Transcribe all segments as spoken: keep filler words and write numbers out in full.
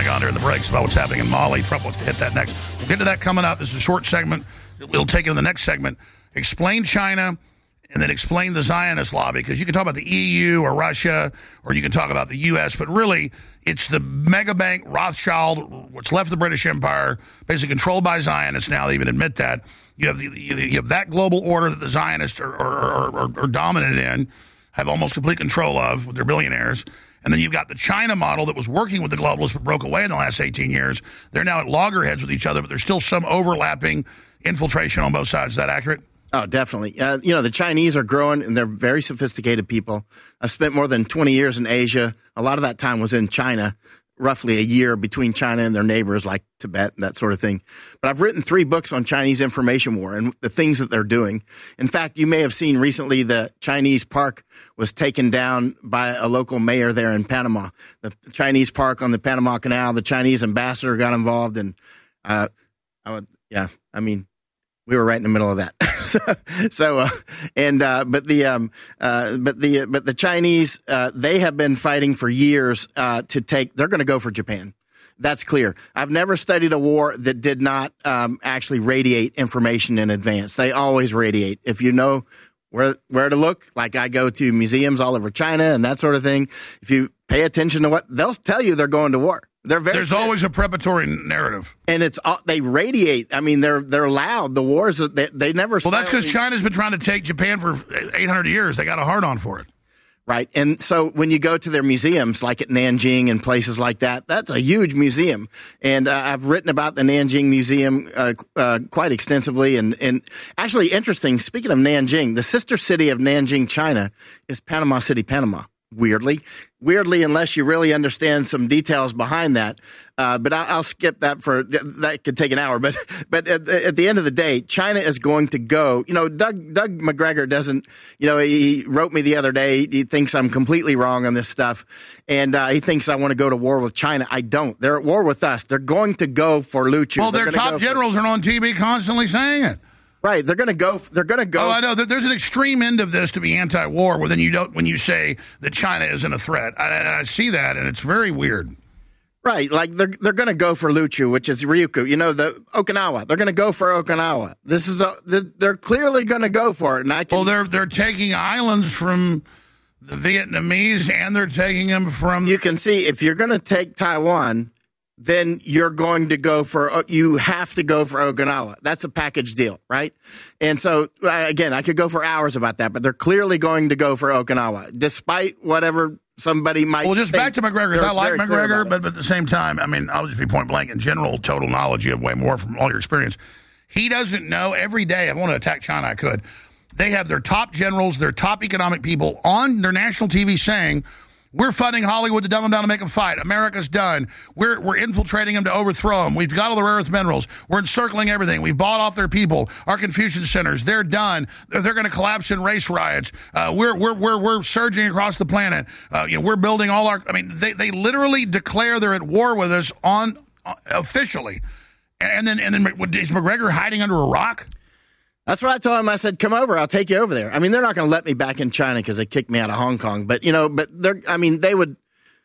Pentagon during the breaks about what's happening in Mali. Trump wants to hit that next. We'll get to that coming up. This is a short segment. We'll take it in the next segment. Explain China and then explain the Zionist lobby, because you can talk about the E U or Russia, or you can talk about the U S, but really it's the mega bank, Rothschild, what's left of the British Empire, basically controlled by Zionists now. They even admit that. You have the, you have that global order that the Zionists are, are, are, are dominant in, have almost complete control of with their billionaires. And then you've got the China model that was working with the globalists but broke away in the last eighteen years. They're now at loggerheads with each other, but there's still some overlapping infiltration on both sides. Is that accurate? Oh, definitely. Uh, you know, the Chinese are growing, and they're very sophisticated people. I've spent more than twenty years in Asia. A lot of that time was in China, roughly a year between China and their neighbors like Tibet, that sort of thing. But I've written three books on Chinese information war and the things that they're doing. In fact, you may have seen recently the Chinese park was taken down by a local mayor there in Panama. The Chinese park on the Panama Canal, the Chinese ambassador got involved, and uh, I would, yeah, I mean, we were right in the middle of that. so, uh, and, uh, but the, um, uh, but the, but the Chinese, uh, they have been fighting for years, uh, to take, they're going to go for Japan. That's clear. I've never studied a war that did not, um, actually radiate information in advance. They always radiate. If you know where, where to look, like I go to museums all over China and that sort of thing. If you pay attention to what they'll tell you, they're going to war. They're very There's clear. Always a preparatory narrative, and it's they radiate. I mean, they're they're loud. The wars they they never. Well, that's because China's been trying to take Japan for eight hundred years. They got a hard on for it, right? And so when you go to their museums, like at Nanjing and places like that, that's a huge museum. And uh, I've written about the Nanjing Museum uh, uh, quite extensively. And and actually, interesting. Speaking of Nanjing, the sister city of Nanjing, China, is Panama City, Panama. Weirdly, weirdly, unless you really understand some details behind that. Uh, but I, I'll skip that for that could take an hour. But but at, at the end of the day, China is going to go. You know, Doug Doug McGregor doesn't. You know, he wrote me the other day. He thinks I'm completely wrong on this stuff, and uh, he thinks I want to go to war with China. I don't. They're at war with us. They're going to go for Luchu. Well, their top generals for, are on T V constantly saying it. Right, they're going to go. They're going to go. Oh, I know. There's an extreme end of this to be anti-war, where then you don't when you say that China isn't a threat. I, I see that, and it's very weird. Right, like they're they're going to go for Luchu, which is Ryukyu. You know, the Okinawa. They're going to go for Okinawa. This is a. They're clearly going to go for it, and I can. Well, they're they're taking islands from the Vietnamese, and they're taking them from. You can see if you're going to take Taiwan, then you're going to go for, you have to go for Okinawa. That's a package deal, right? And so, again, I could go for hours about that, but they're clearly going to go for Okinawa, despite whatever somebody might Well, just think. back to McGregor. I like McGregor, but, but at the same time, I mean, I'll just be point blank. In general, total knowledge, you have way more from all your experience. He doesn't know every day. I want to attack China, I could. They have their top generals, their top economic people on their national T V saying, we're funding Hollywood to dumb them down to make them fight. America's done. We're we're infiltrating them to overthrow them. We've got all the rare earth minerals. We're encircling everything. We've bought off their people. Our Confucian centers, they're done. They're, they're going to collapse in race riots. Uh, we're we're we're we're surging across the planet. Uh, you know, we're building all our. I mean, they they literally declare they're at war with us on uh, officially, and then and then is McGregor hiding under a rock? That's what I told him. I said, come over. I'll take you over there. I mean, they're not going to let me back in China because they kicked me out of Hong Kong. But, you know, but they're, I mean, they would,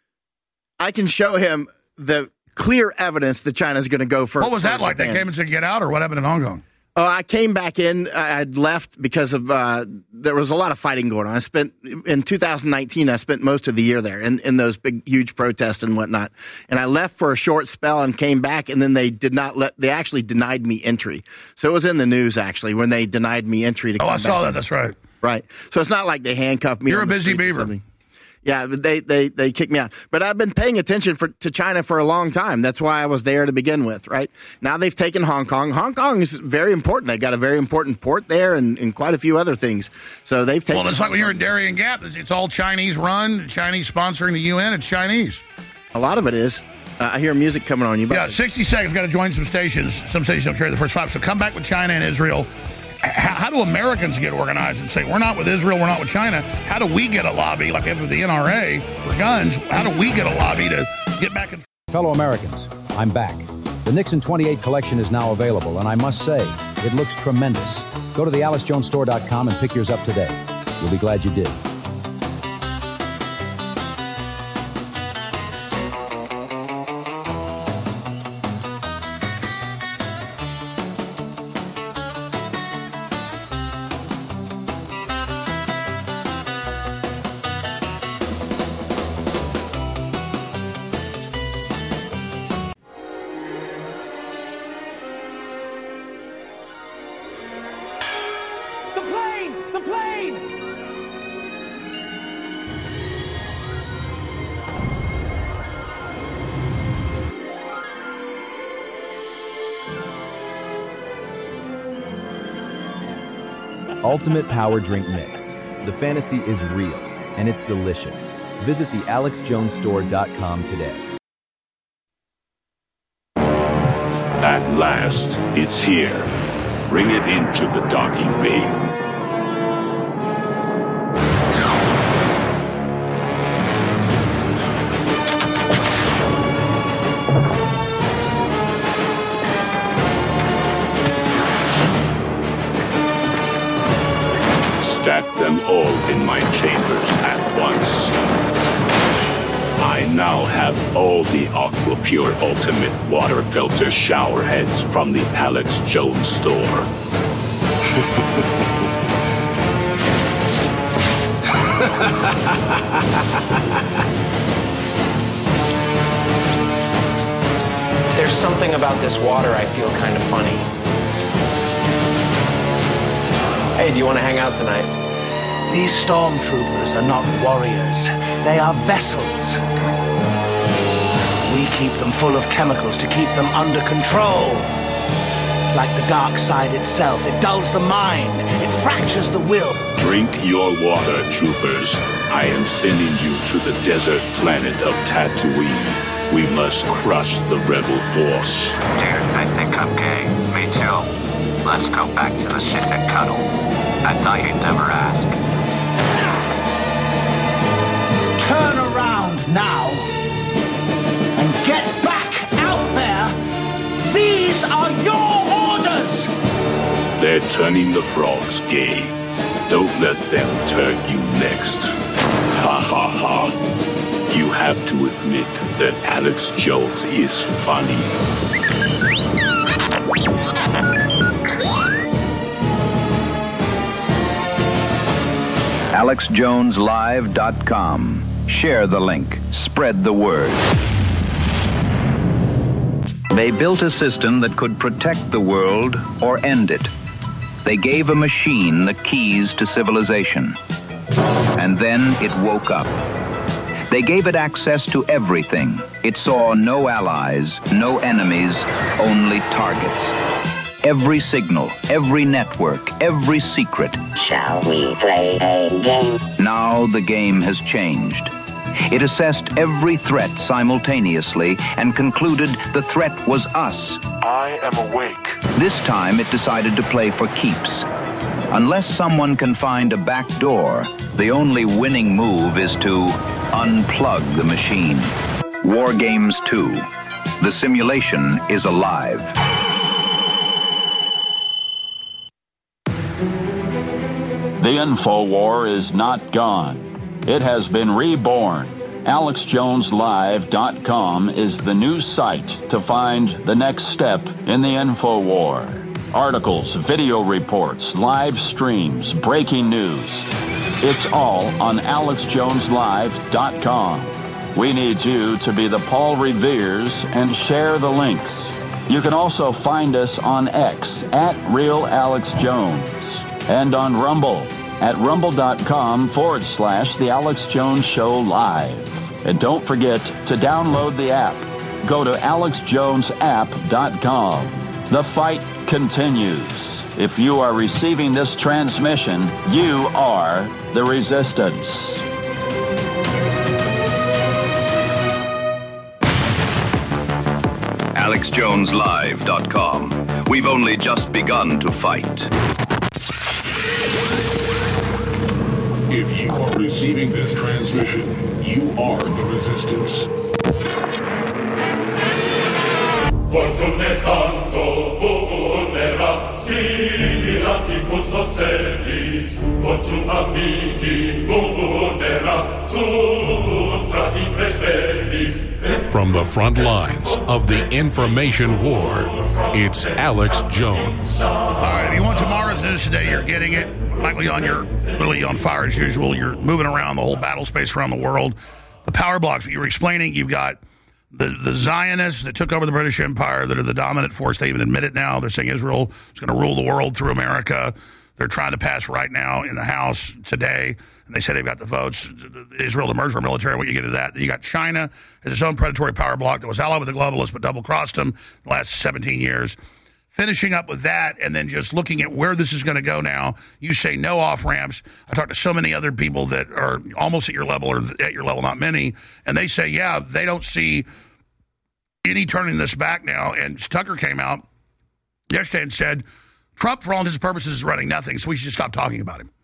I can show him the clear evidence that China's going to go for. What was that like? They came and said, get out, or what happened in Hong Kong? Oh, I came back in. I had left because of, uh, there was a lot of fighting going on. I spent, in two thousand nineteen, I spent most of the year there in, in those big, huge protests and whatnot. And I left for a short spell and came back, and then they did not let, they actually denied me entry. So it was in the news, actually, when they denied me entry to come Oh, I back saw that. in. That's right. Right. So it's not like they handcuffed me. You're on a the busy street or beaver. something. Yeah, but they, they, they kicked me out. But I've been paying attention for, to China for a long time. That's why I was there to begin with, right? Now they've taken Hong Kong. Hong Kong is very important. They got a very important port there and, and quite a few other things. So they've taken. Well, it's like when you're in Darien Gap. It's all Chinese run, Chinese sponsoring the U N. It's Chinese. A lot of it is. Uh, I hear music coming on you. Yeah, sixty seconds. Got to join some stations. Some stations don't carry the first five. So come back with China and Israel. How, how do Americans get organized and say, we're not with Israel, we're not with China? How do we get a lobby, like we have with the N R A for guns? How do we get a lobby to get back in? Fellow Americans, I'm back. The Nixon twenty-eight collection is now available, and I must say, it looks tremendous. Go to the alice jones store dot com and pick yours up today. You'll be glad you did. mine! Ultimate Power Drink Mix. The fantasy is real, and it's delicious. Visit the alex jones store dot com today. At last, it's here. Bring it into the docking bay. Stack them all in my chambers at once. I now have all the AquaPure Ultimate Water Filter shower heads from the Alex Jones store. There's something about this water I feel kind of funny. Hey, do you want to hang out tonight? These stormtroopers are not warriors. They are vessels. We keep them full of chemicals to keep them under control. Like the dark side itself, it dulls the mind. It fractures the will. Drink your water, troopers. I am sending you to the desert planet of Tatooine. We must crush the rebel force. Dude, I think I'm gay. Me too. Let's go back to the ship and cuddle. I thought you'd never ask. Turn around now and get back out there. These are your orders. They're turning the frogs gay. Don't let them turn you next. Ha ha ha. You have to admit that Alex Jones is funny. alex jones live dot com. Share the link. Spread the word. They built a system that could protect the world or end it. They gave a machine the keys to civilization. And then it woke up. They gave it access to everything. It saw no allies, no enemies, only targets. Every signal, every network, every secret. Shall we play a game? Now the game has changed. It assessed every threat simultaneously and concluded the threat was us. I am awake. This time it decided to play for keeps. Unless someone can find a back door, the only winning move is to unplug the machine. War Games two. The simulation is alive. The InfoWar is not gone. It has been reborn. alex jones live dot com is the new site to find the next step in the InfoWar. Articles, video reports, live streams, breaking news. It's all on alex jones live dot com. We need you to be the Paul Reveres and share the links. You can also find us on X at Real Alex Jones and on Rumble at rumble.com forward slash The Alex Jones Show Live. And don't forget to download the app. Go to alex jones app dot com. The fight continues. If you are receiving this transmission, you are the resistance. alex jones live dot com. We've only just begun to fight. If you are receiving this transmission, you are the resistance. Fortune tanto vulnera, scilatibus ocellis, quod amici vulnera, sutra di rebellis. From the front lines of the information war, it's Alex Jones. All right, if you want tomorrow's news today, you're getting it. Michael Young, you're literally on fire as usual. You're moving around the whole battle space around the world. The power blocks that you were explaining, you've got the, the Zionists that took over the British Empire that are the dominant force. They even admit it now. They're saying Israel is going to rule the world through America. they're trying to pass right now in the House today. And they say they've got the votes. Israel to merge with our military. When you get to that, then you got China as its own predatory power bloc that was allied with the globalists but double-crossed them the last seventeen years. Finishing up with that and then just looking at where this is going to go now. You say no off-ramps. I talked to so many other people that are almost at your level or at your level, not many, and they say, yeah, they don't see any turning this back now. And Tucker came out yesterday and said, Trump, for all intents and purposes, is running nothing, so we should just stop talking about him.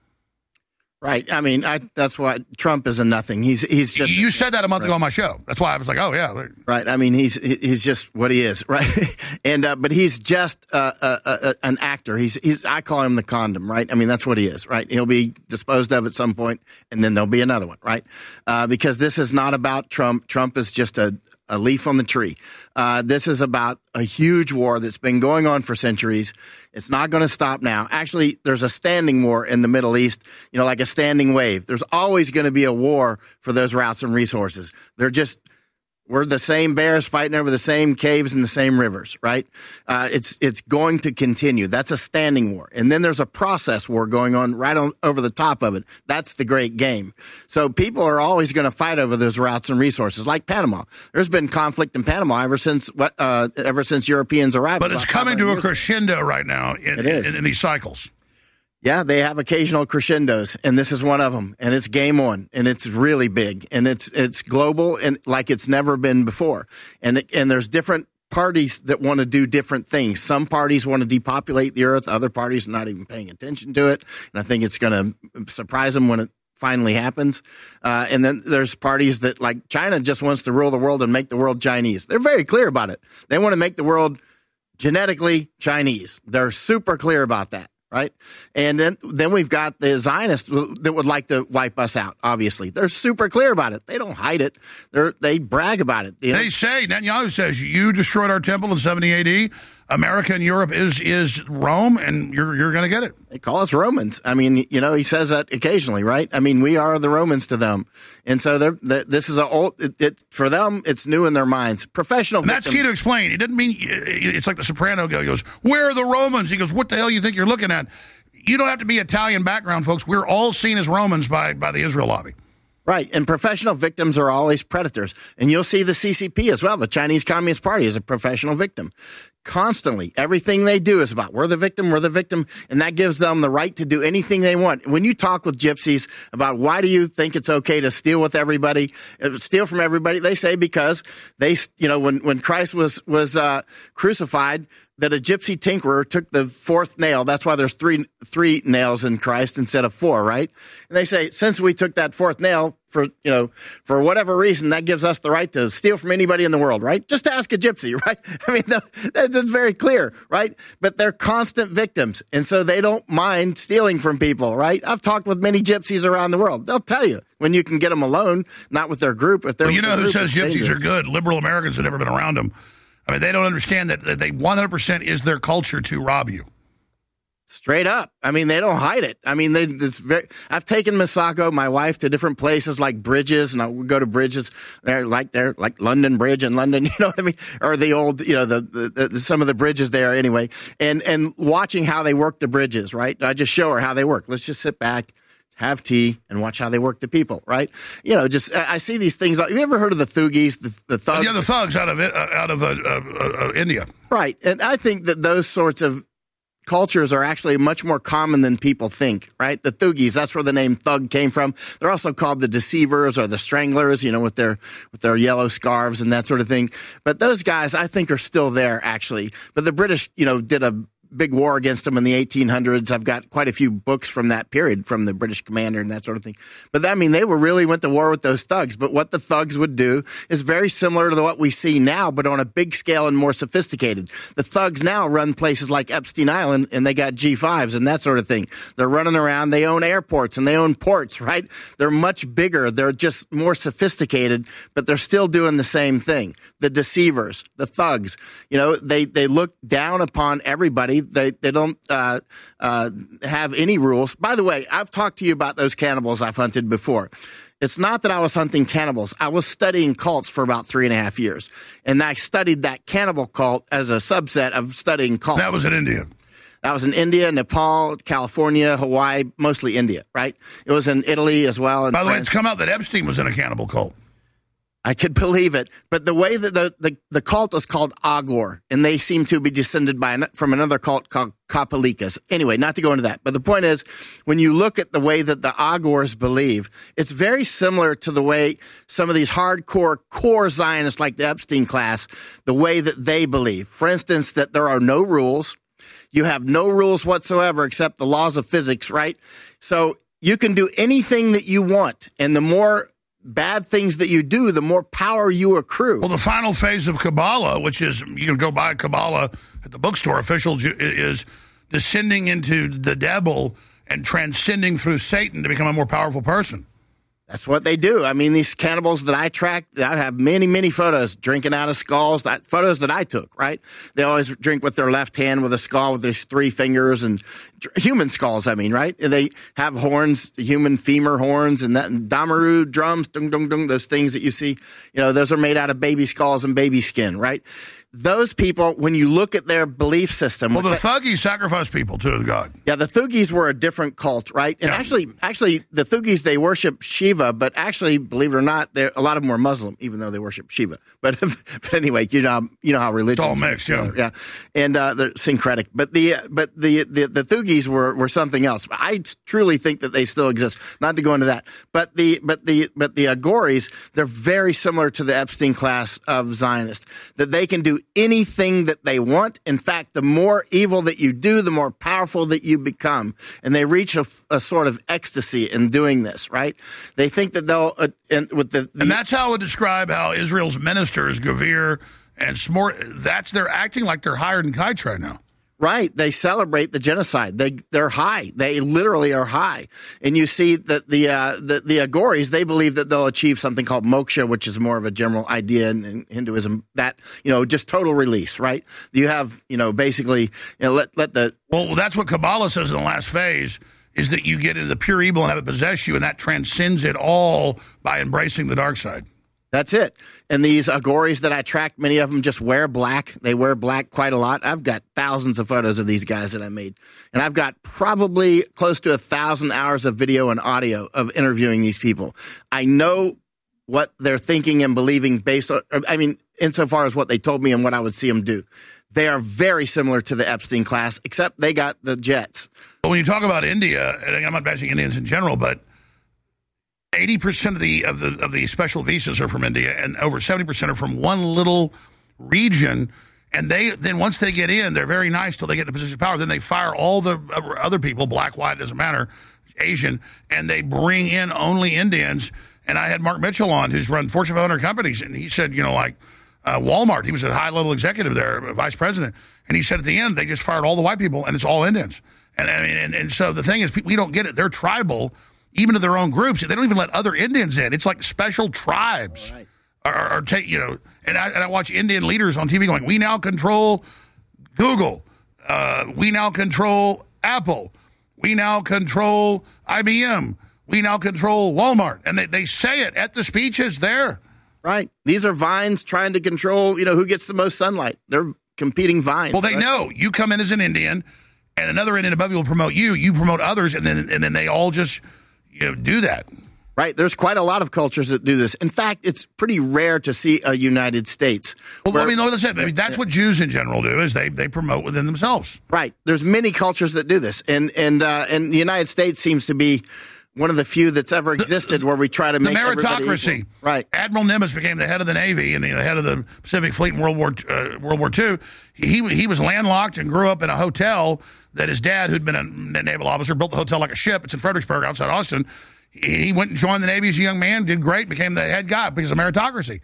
Right. I mean, I, that's why Trump is a nothing. He's he's just. You said that a month right. ago on my show. That's why I was like, oh yeah. Right. I mean, he's he's just what he is. Right. and uh, but he's just uh, uh, uh, an actor. He's he's. I call him the condom. Right. I mean, that's what he is. Right. He'll be disposed of at some point, and then there'll be another one. Right. Uh, because this is not about Trump. Trump is just a. a leaf on the tree. Uh, this is about a huge war that's been going on for centuries. It's not going to stop now. Actually, there's a standing war in the Middle East, you know, like a standing wave. There's always going to be a war for those routes and resources. They're just, we're the same bears fighting over the same caves and the same rivers, right? Uh, it's it's going to continue. That's a standing war. And then there's a process war going on right on over the top of it. That's the great game. So people are always going to fight over those routes and resources, like Panama. There's been conflict in Panama ever since uh, ever since Europeans arrived. But it's coming to a crescendo right now in, it is. in, in these cycles. Yeah, they have occasional crescendos, and this is one of them. And it's game on, and it's really big, and it's it's global, and like it's never been before. And it, and there's different parties that want to do different things. Some parties want to depopulate the earth. Other parties are not even paying attention to it. And I think it's going to surprise them when it finally happens. Uh, and then there's parties that, like China, just wants to rule the world and make the world Chinese. They're very clear about it. They want to make the world genetically Chinese. They're super clear about that. Right. And then then we've got the Zionists that would like to wipe us out. Obviously, they're super clear about it. They don't hide it. They they brag about it. You know? They say, Netanyahu says, you destroyed our temple in seventy A D. America and Europe is is Rome, and you're you're going to get it. They call us Romans. I mean, you know, he says that occasionally, right? I mean, we are the Romans to them, and so they're, they're, this is a old. It, it, for them, it's new in their minds. Professional. And that's key to explain. It didn't mean it's like the Soprano guy goes, "Where are the Romans?" He goes, "What the hell you think you're looking at?" You don't have to be Italian background, folks. We're all seen as Romans by by the Israel lobby. Right, and professional victims are always predators. And you'll see the C C P as well. The Chinese Communist Party is a professional victim. Constantly, everything they do is about we're the victim, we're the victim, and that gives them the right to do anything they want. When you talk with gypsies about why do you think it's okay to steal with everybody, steal from everybody, they say because they, you know, when, when Christ was, was uh, crucified, that a gypsy tinkerer took the fourth nail. That's why there's three three nails in Christ instead of four, right? And they say, since we took that fourth nail, for, you know, for whatever reason, that gives us the right to steal from anybody in the world, right? Just ask a gypsy, right? I mean, that's very clear, right? But they're constant victims, and so they don't mind stealing from people, right? I've talked with many gypsies around the world. They'll tell you when you can get them alone, not with their group. If they're well, you know who group, says gypsies dangerous. Are good? Liberal Americans have never been around them. I mean, they don't understand that, that they one hundred percent is their culture to rob you. Straight up. I mean, they don't hide it. I mean, they, this very, I've taken Misako, my wife, to different places like bridges, and I would go to bridges there, like there, like London Bridge in London, you know what I mean? Or the old, you know, the, the, the some of the bridges there anyway. And, and watching how they work the bridges, right? I just show her how they work. Let's just sit back, have tea, and watch how they work the people, right? You know, just I see these things. Have you ever heard of the Thugis, the, the thugs? Yeah, the thugs out of it, uh, out of uh, uh, uh, India, right? And I think that those sorts of cultures are actually much more common than people think, right? The Thugis, that's where the name thug came from. They're also called the deceivers or the stranglers, you know, with their with their yellow scarves and that sort of thing. But those guys, I think, are still there, actually. But the British, you know, did a big war against them in the eighteen hundreds. I've got quite a few books from that period, from the British commander and that sort of thing. But I mean, they were really went to war with those thugs. But what the thugs would do is very similar to what we see now, but on a big scale and more sophisticated. The thugs now run places like Epstein Island, and they got G fives and that sort of thing. They're running around. They own airports and they own ports, right? They're much bigger. They're just more sophisticated, but they're still doing the same thing. The deceivers, the thugs, you know, they, they look down upon everybody. They they don't uh, uh, have any rules. By the way, I've talked to you about those cannibals I've hunted before. It's not that I was hunting cannibals. I was studying cults for about three and a half years. And I studied that cannibal cult as a subset of studying cults. That was in India. That was in India, Nepal, California, Hawaii, mostly India, right? It was in Italy as well. By the France. way, it's come out that Epstein was in a cannibal cult. I could believe it. But the way that the, the, the cult is called Agor, and they seem to be descended by an, from another cult called Kapalikas. Anyway, not to go into that. But the point is, when you look at the way that the Agors believe, it's very similar to the way some of these hardcore core Zionists like the Epstein class, the way that they believe. For instance, that there are no rules. You have no rules whatsoever except the laws of physics, right? So you can do anything that you want. And the more bad things that you do, the more power you accrue. Well, the final phase of Kabbalah, which is, you can go buy Kabbalah at the bookstore, official, is descending into the devil and transcending through Satan to become a more powerful person. That's what they do. I mean, these cannibals that I track, I have many, many photos drinking out of skulls, that, photos that I took, right? They always drink with their left hand with a skull with their three fingers and human skulls, I mean, right? And they have horns, human femur horns and that and damaru drums, dung, dung, dung, those things that you see. You know, those are made out of baby skulls and baby skin, right? Those people, when you look at their belief system... Well, the Thuggees sacrifice people to God. Yeah, the Thuggees were a different cult, right? And yeah. actually, actually, the Thuggees, they worship Shiva, but actually, believe it or not, a lot of them were Muslim, even though they worship Shiva. But, but anyway, you know, you know how religion... It's all mixed, yeah. Yeah, and uh, they're syncretic. But the but the the, the Thuggees were, were something else. I truly think that they still exist. Not to go into that. But the but the but the Agoris, they're very similar to the Epstein class of Zionists. That they can do anything that they want. In fact, the more evil that you do, the more powerful that you become. And they reach a, a sort of ecstasy in doing this, right? They think that they'll, uh, and with the, the... And that's how I would describe how Israel's ministers, Gavir and Smor, that's, they're acting like they're hired in kites right now. Right. They celebrate the genocide. They, they're high. They literally are high. And you see that the, uh, the, the Agoris, they believe that they'll achieve something called moksha, which is more of a general idea in, in Hinduism, that, you know, just total release, right? You have, you know, basically, you know, let, let the... Well, that's what Kabbalah says in the last phase, is that you get into the pure evil and have it possess you, and that transcends it all by embracing the dark side. That's it. And these Agoris that I track, many of them just wear black. They wear black quite a lot. I've got thousands of photos of these guys that I made. And I've got probably close to a thousand hours of video and audio of interviewing these people. I know what they're thinking and believing based on, I mean, insofar as what they told me and what I would see them do. They are very similar to the Epstein class, except they got the jets. Well, when you talk about India, and I'm not bashing Indians in general, but eighty percent of the of the of the special visas are from India, and over seventy percent are from one little region. And they then once they get in, they're very nice till they get in a position of power. Then they fire all the other people, black, white, doesn't matter, Asian, and they bring in only Indians. And I had Mark Mitchell on, who's run Fortune five hundred companies, and he said, you know, like uh, Walmart, he was a high level executive there, a vice president, and he said at the end they just fired all the white people, and it's all Indians. And I mean, and, and so the thing is, we don't get it. They're tribal. Even to their own groups, they don't even let other Indians in. It's like special tribes right. are, are take you know. And I, and I watch Indian leaders on T V going, "We now control Google. Uh, we now control Apple. We now control I B M. We now control Walmart." And they, they say it at the speeches there. Right. These are vines trying to control, you know, who gets the most sunlight. They're competing vines. Well, they right? know you come in as an Indian, and another Indian above you will promote you. You promote others, and then and then they all just. You know, do that. Right. There's quite a lot of cultures that do this. In fact, it's pretty rare to see a United States. Well, where, I mean, listen, I mean, that's what Jews in general do, is they, they promote within themselves. Right. There's many cultures that do this. And and uh, and the United States seems to be one of the few that's ever existed the, where we try to make the meritocracy. Right. Admiral Nimitz became the head of the Navy and the head of the Pacific Fleet in World War uh, World War Two. He he was landlocked and grew up in a hotel that his dad, who'd been a naval officer, built the hotel like a ship. It's in Fredericksburg outside Austin. He went and joined the Navy as a young man, did great, became the head guy because of meritocracy.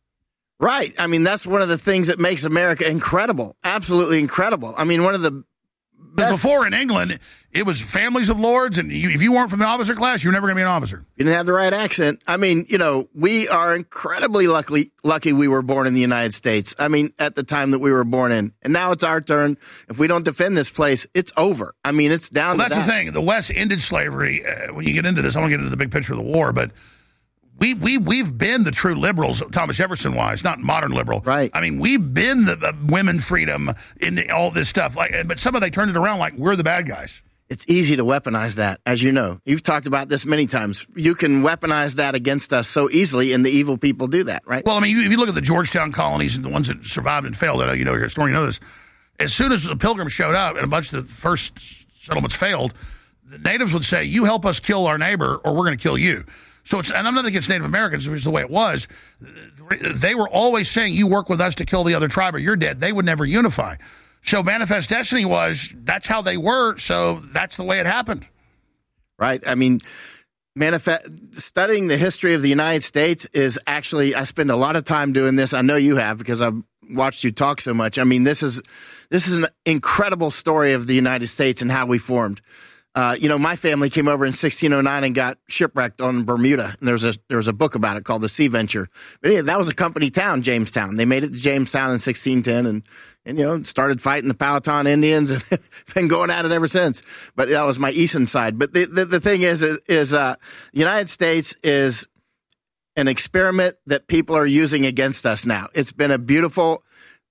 Right. I mean, that's one of the things that makes America incredible. Absolutely incredible. I mean, one of the best. Before in England, it was families of lords, and you, if you weren't from the officer class, you were never going to be an officer. You didn't have the right accent. I mean, you know, we are incredibly lucky, lucky we were born in the United States. I mean, at the time that we were born in. And now it's our turn. If we don't defend this place, it's over. I mean, it's down well, to that's that. the thing. The West ended slavery. Uh, when you get into this, I want to get into the big picture of the war, but We, we, we've been the true liberals, Thomas Jefferson wise, not modern liberal. Right. I mean, we've been the, the women freedom in all this stuff. Like, but some of they turned it around like we're the bad guys. It's easy to weaponize that, as you know. You've talked about this many times. You can weaponize that against us so easily, and the evil people do that, right? Well, I mean, if you look at the Georgetown colonies and the ones that survived and failed, I know you know, you're a historian, you know this. As soon as the Pilgrims showed up and a bunch of the first settlements failed, the natives would say, you help us kill our neighbor or we're going to kill you. So it's, and I'm not against Native Americans, which is the way it was. They were always saying, you work with us to kill the other tribe or you're dead. They would never unify. So Manifest Destiny was, that's how they were, so that's the way it happened. Right. I mean, manifest, studying the history of the United States is actually, I spend a lot of time doing this. I know you have because I've watched you talk so much. I mean, this is this is an incredible story of the United States and how we formed. Uh, you know, my family came over in sixteen oh nine and got shipwrecked on Bermuda. And there's a there was a book about it called The Sea Venture. But anyway, that was a company town, Jamestown. They made it to Jamestown in sixteen ten and, and you know, started fighting the Powhatan Indians and been going at it ever since. But that was my eastern side. But the the, the thing is, is, is uh, the United States is an experiment that people are using against us now. It's been a beautiful...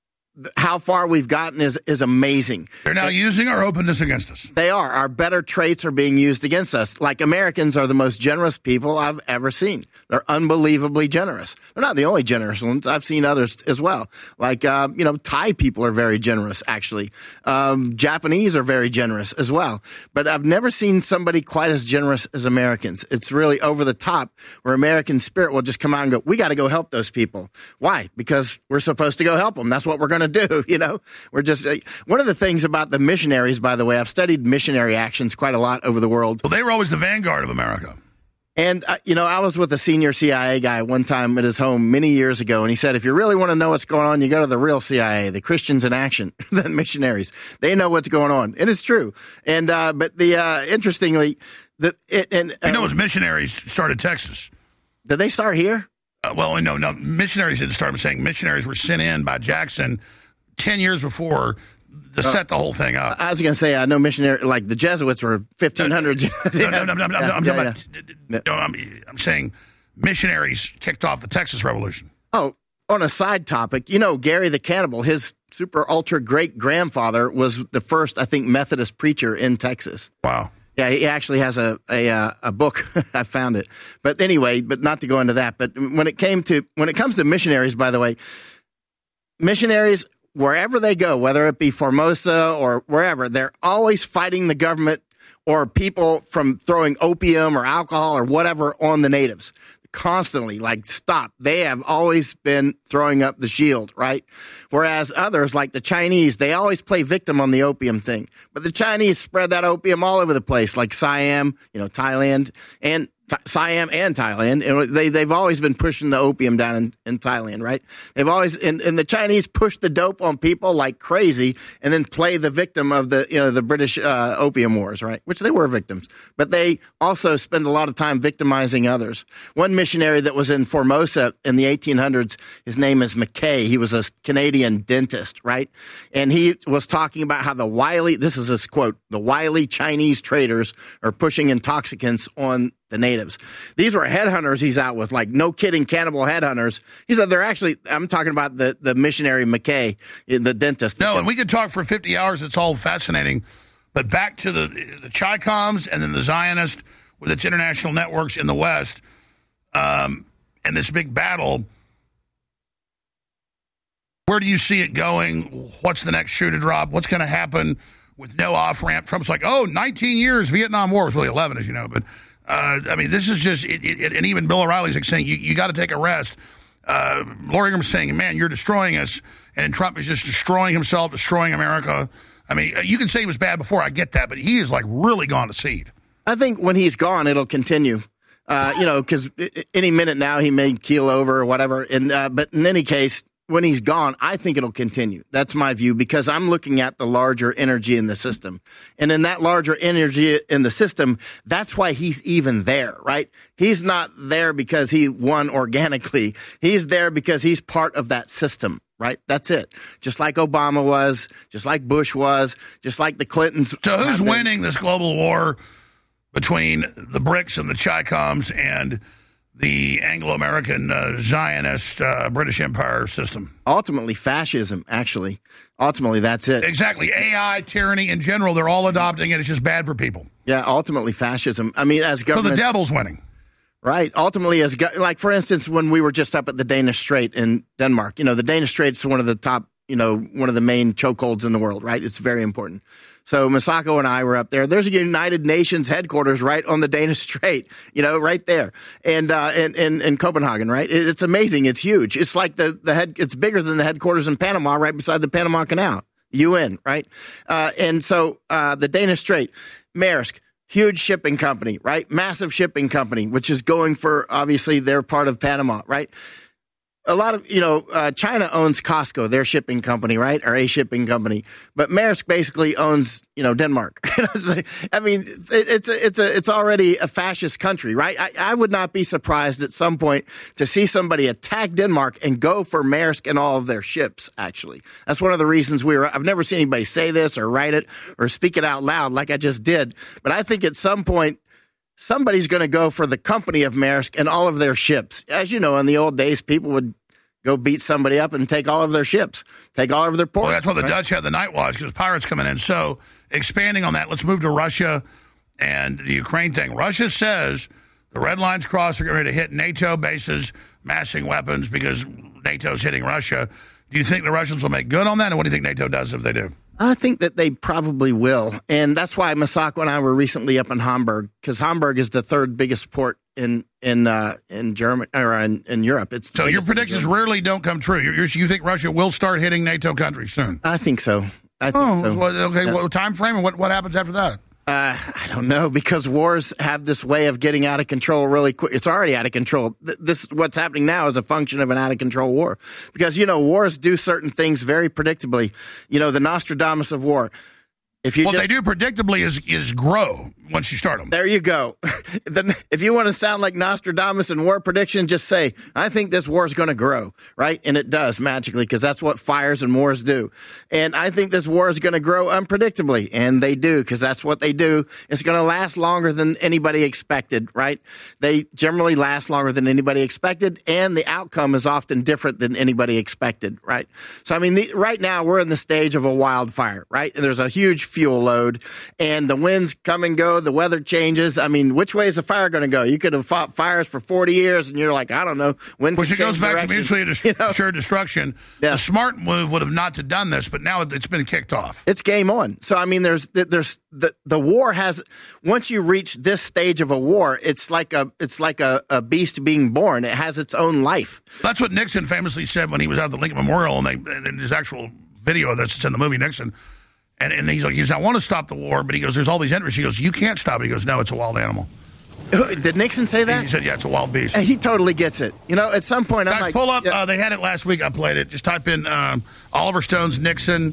How far we've gotten is is amazing. They're now using our openness against us. They are. Our better traits are being used against us. Like Americans are the most generous people I've ever seen. They're unbelievably generous. They're not the only generous ones. I've seen others as well. Like, uh, you know, Thai people are very generous, actually. Um, Japanese are very generous as well. But I've never seen somebody quite as generous as Americans. It's really over the top where American spirit will just come out and go, we got to go help those people. Why? Because we're supposed to go help them. That's what we're going to do, you know. We're just uh, one of the things about the missionaries, by the way, I've studied missionary actions quite a lot over the world. Well, they were always the vanguard of America. And, uh, you know, I was with a senior C I A guy one time at his home many years ago, and he said, if you really want to know what's going on, you go to the real C I A, the Christians in action, the missionaries. They know what's going on. And it's true. And, uh, but the, uh, interestingly, the, it, and, uh, you know, it was missionaries started Texas. Did they start here? Uh, well, no, no. Missionaries didn't start. I'm saying missionaries were sent in by Jackson ten years before to set uh, the whole thing up. I was going to say, I know missionary, like the Jesuits were fifteen hundred. No, no, no, no, no, no, I'm, yeah, yeah. no I'm, I'm saying missionaries kicked off the Texas Revolution. Oh, on a side topic, you know, Gary the Cannibal, his super ultra great grandfather was the first, I think, Methodist preacher in Texas. Wow. Yeah, he actually has a a, uh, a book. I found it. But anyway, but not to go into that. But when it came to when it comes to missionaries, by the way, missionaries, wherever they go, whether it be Formosa or wherever, they're always fighting the government or people from throwing opium or alcohol or whatever on the natives. Constantly, like, stop. They have always been throwing up the shield, right? Whereas others, like the Chinese, they always play victim on the opium thing. But the Chinese spread that opium all over the place, like Siam, you know, Thailand, and Siam and Thailand, and they, they've always been pushing the opium down in, in Thailand, right? They've always, and, and the Chinese push the dope on people like crazy and then play the victim of the, you know, the British uh, opium wars, right? Which they were victims. But they also spend a lot of time victimizing others. One missionary that was in Formosa in the eighteen hundreds, his name is McKay. He was a Canadian dentist, right? And he was talking about how the wily, this is his quote, the wily Chinese traders are pushing intoxicants on the natives. These were headhunters he's out with, like, no kidding, cannibal headhunters. He said they're actually, I'm talking about the, the missionary McKay, the dentist. No, and we could talk for fifty hours. It's all fascinating. But back to the, the Chi-Coms and then the Zionist with its international networks in the West um, and this big battle. Where do you see it going? What's the next shoe to drop? What's going to happen with no off-ramp? Trump's like, oh, nineteen years, Vietnam War. It was really eleven, as you know, but Uh, I mean, this is just, it, it, and even Bill O'Reilly's like saying, you, you got to take a rest. Uh, Laura Ingram's saying, man, you're destroying us. And Trump is just destroying himself, destroying America. I mean, you can say he was bad before, I get that, but he is like really gone to seed. I think when he's gone, it'll continue. Uh, you know, because any minute now he may keel over or whatever. And uh, but in any case, when he's gone, I think it'll continue. That's my view, because I'm looking at the larger energy in the system. And in that larger energy in the system, that's why he's even there, right? He's not there because he won organically. He's there because he's part of that system, right? That's it. Just like Obama was, just like Bush was, just like the Clintons. So who's winning this global war between the BRICS and the Chi-Coms and the Anglo-American uh, Zionist uh, British Empire system. Ultimately, fascism, actually. Ultimately, that's it. Exactly. A I, tyranny in general, they're all adopting it. It's just bad for people. Yeah, ultimately, fascism. I mean, as government... So the devil's winning. Right. Ultimately, as go- like, for instance, when we were just up at the Danish Strait in Denmark, you know, the Danish Strait's one of the top, you know, one of the main chokeholds in the world, right? It's very important. So Masako and I were up there. There's a United Nations headquarters right on the Danish Strait, you know, right there. And, uh, in, in, in Copenhagen, right? It's amazing. It's huge. It's like the, the head, it's bigger than the headquarters in Panama, right beside the Panama Canal, U N, right? Uh, and so, uh, the Danish Strait, Maersk, huge shipping company, right? Massive shipping company, which is going for, obviously, they're part of Panama, right? A lot of, you know, uh, China owns Costco, their shipping company, right? Or a shipping company. But Maersk basically owns, you know, Denmark. I mean, it, it's a, it's a, it's already a fascist country, right? I, I would not be surprised at some point to see somebody attack Denmark and go for Maersk and all of their ships, actually. That's one of the reasons we were, I've never seen anybody say this or write it or speak it out loud like I just did. But I think at some point, somebody's going to go for the company of Maersk and all of their ships. As you know, in the old days, people would go beat somebody up and take all of their ships, take all of their ports. Well, that's why the right? Dutch had the night watch, because pirates coming in. So expanding on that, let's move to Russia and the Ukraine thing. Russia says the red lines crossed, are going to hit NATO bases, massing weapons because NATO's hitting Russia. Do you think the Russians will make good on that, and what do you think NATO does if they do? I think that they probably will. And that's why Masako and I were recently up in Hamburg, because Hamburg is the third biggest port in in uh, in Germany or in, in Europe. It's so your predictions rarely don't come true. You're, you think Russia will start hitting NATO countries soon? I think so. I think oh, so. Well, okay, yeah. what time frame and what, what happens after that? Uh, I don't know, because wars have this way of getting out of control really quick. It's already out of control. This, what's happening now is a function of an out of control war. Because, you know, wars do certain things very predictably. You know, the Nostradamus of war. If you what just, they do predictably is is grow once you start them. There you go. Then, if you want to sound like Nostradamus and war prediction, just say, I think this war is going to grow, right? And it does magically, because that's what fires and wars do. And I think this war is going to grow unpredictably, and they do, because that's what they do. It's going to last longer than anybody expected, right? They generally last longer than anybody expected, and the outcome is often different than anybody expected, right? So, I mean, the, right now we're in the stage of a wildfire, right? And there's a huge fuel load, and the winds come and go, the weather changes. I mean, which way is the fire going to go? You could have fought fires for forty years, and you're like, I don't know. When Which it goes back direction. to mutually assured you know? destruction. Yeah. The smart move would have not to done this, but now it's been kicked off. It's game on. So, I mean, there's there's the the war has, once you reach this stage of a war, it's like a it's like a, a beast being born. It has its own life. That's what Nixon famously said when he was at the Lincoln Memorial, and they and in his actual video that's in the movie Nixon. And, and he's like, he goes, I want to stop the war, but he goes, there's all these interests. He goes, you can't stop it. He goes, no, it's a wild animal. Did Nixon say that? And he said, yeah, it's a wild beast. And he totally gets it. You know, at some point, Guys, I'm like, pull up. Yeah. Uh, they had it last week. I played it. Just type in um, Oliver Stone's Nixon.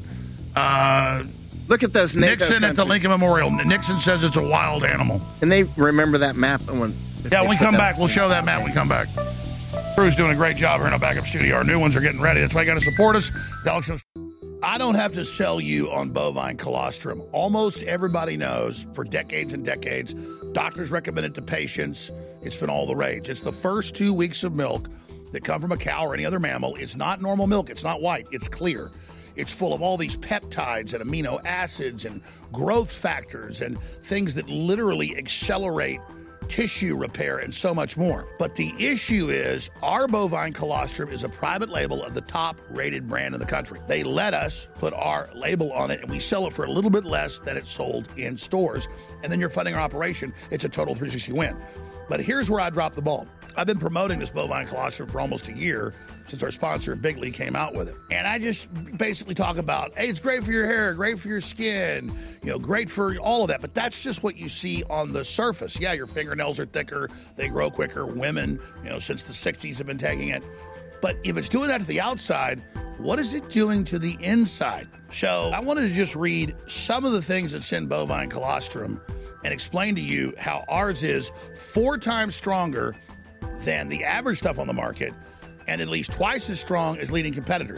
Uh, Look at those NATO Nixon countries. at the Lincoln Memorial. Nixon says it's a wild animal. And they remember that map. When, yeah, when we come back, we'll show that map when we come back. Crew's doing a great job here in our backup studio. Our new ones are getting ready. That's why you got to support us. The Alex Jones. I don't have to sell you on bovine colostrum. Almost everybody knows for decades and decades, doctors recommend it to patients. It's been all the rage. It's the first two weeks of milk that come from a cow or any other mammal. It's not normal milk. It's not white. It's clear. It's full of all these peptides and amino acids and growth factors and things that literally accelerate tissue repair and so much more. But the issue is our bovine colostrum is a private label of the top rated brand in the country. They let us put our label on it and we sell it for a little bit less than it's sold in stores. And then you're funding our operation. It's a total three sixty win. But here's where I dropped the ball. I've been promoting this bovine colostrum for almost a year since our sponsor, Bigley, came out with it. And I just basically talk about, hey, it's great for your hair, great for your skin, you know, great for all of that. But that's just what you see on the surface. Yeah, your fingernails are thicker, they grow quicker. Women, you know, since the sixties have been taking it. But if it's doing that to the outside, what is it doing to the inside? So I wanted to just read some of the things that's in bovine colostrum and explain to you how ours is four times stronger than the average stuff on the market and at least twice as strong as leading competitors.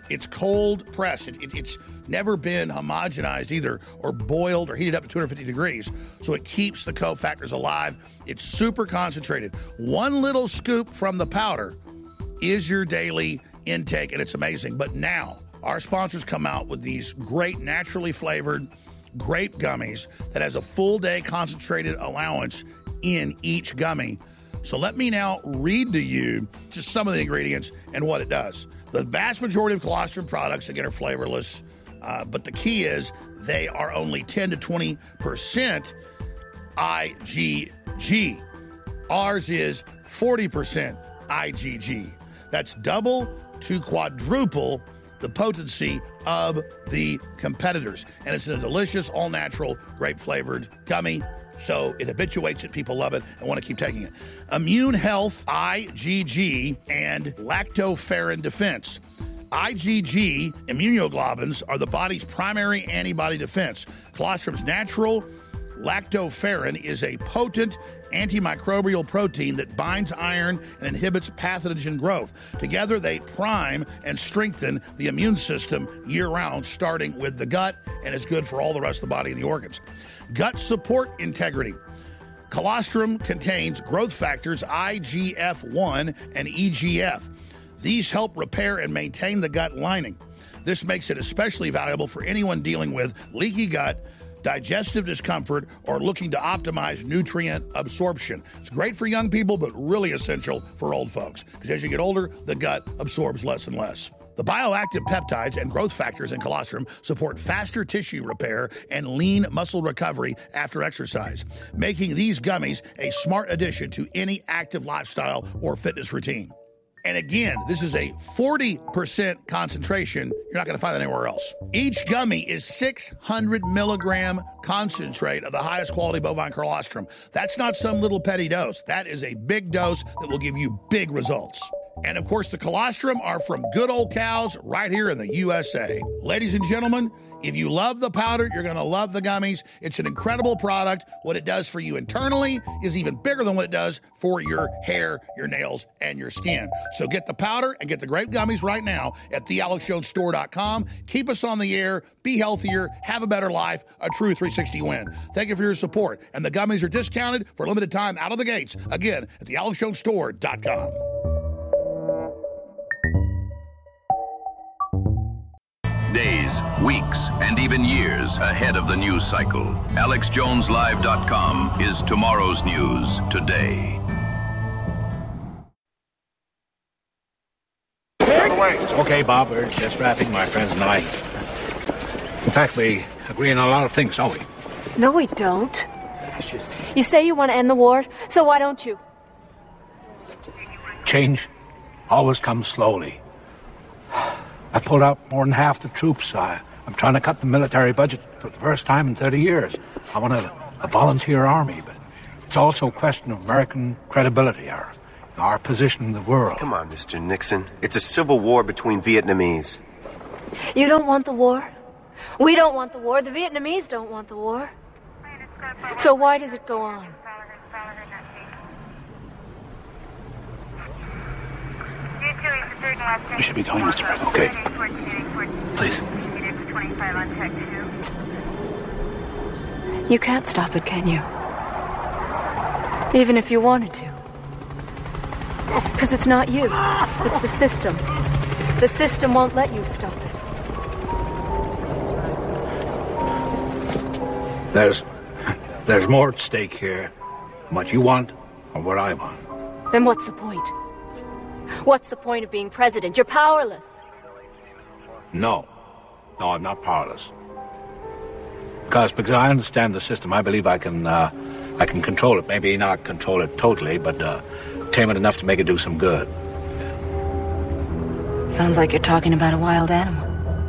It's cold pressed. It, it, it's never been homogenized either or boiled or heated up to two hundred fifty degrees. So it keeps the cofactors alive. It's super concentrated. One little scoop from the powder is your daily intake, and it's amazing. But now our sponsors come out with these great naturally flavored grape gummies that has a full day concentrated allowance in each gummy. So let me now read to you just some of the ingredients and what it does. The vast majority of colostrum products, again, are flavorless, uh, but the key is they are only ten to twenty percent I G G. Ours is forty percent I G G. That's double to quadruple the potency of the competitors. And it's a delicious, all-natural, grape-flavored gummy. So it habituates it. People love it and want to keep taking it. Immune Health, I G G, and Lactoferrin Defense. I G G immunoglobulins are the body's primary antibody defense. Colostrum's natural lactoferrin is a potent antimicrobial protein that binds iron and inhibits pathogen growth. Together, they prime and strengthen the immune system year-round, starting with the gut, and is good for all the rest of the body and the organs. Gut support integrity. Colostrum contains growth factors I G F one and E G F. These help repair and maintain the gut lining. This makes it especially valuable for anyone dealing with leaky gut, digestive discomfort, or looking to optimize nutrient absorption. It's great for young people, but really essential for old folks, because as you get older, the gut absorbs less and less. The bioactive peptides and growth factors in colostrum support faster tissue repair and lean muscle recovery after exercise, making these gummies a smart addition to any active lifestyle or fitness routine. And again, this is a forty percent concentration. You're not going to find that anywhere else. Each gummy is six hundred milligram concentrate of the highest quality bovine colostrum. That's not some little petty dose. That is a big dose that will give you big results. And of course, the colostrum are from good old cows right here in the U S A. Ladies and gentlemen, if you love the powder, you're going to love the gummies. It's an incredible product. What it does for you internally is even bigger than what it does for your hair, your nails, and your skin. So get the powder and get the grape gummies right now at the alex jones store dot com. Keep us on the air, be healthier, have a better life, a true three sixty win. Thank you for your support. And the gummies are discounted for a limited time out of the gates. Again, at the alex jones store dot com. Days, weeks, and even years ahead of the news cycle. alex jones live dot com is tomorrow's news today. Okay, Bob, we're just wrapping, my friends and I. In fact, we agree on a lot of things, don't we? No, we don't. You say you want to end the war, so why don't you? Change always comes slowly. I pulled out more than half the troops. I, I'm trying to cut the military budget for the first time in thirty years. I want a, a volunteer army, but it's also a question of American credibility, our, our position in the world. Come on, Mister Nixon. It's a civil war between Vietnamese. You don't want the war? We don't want the war. The Vietnamese don't want the war. So why does it go on? We should be going, Mister President. Okay. Please. You can't stop it, can you? Even if you wanted to. Because it's not you. It's the system. The system won't let you stop it. There's... There's more at stake here. What you want or what I want. Then what's the point? What's the point of being president? You're powerless. No. No, I'm not powerless. Because, because I understand the system. I believe I can, uh, I can control it. Maybe not control it totally, but uh, tame it enough to make it do some good. Sounds like you're talking about a wild animal.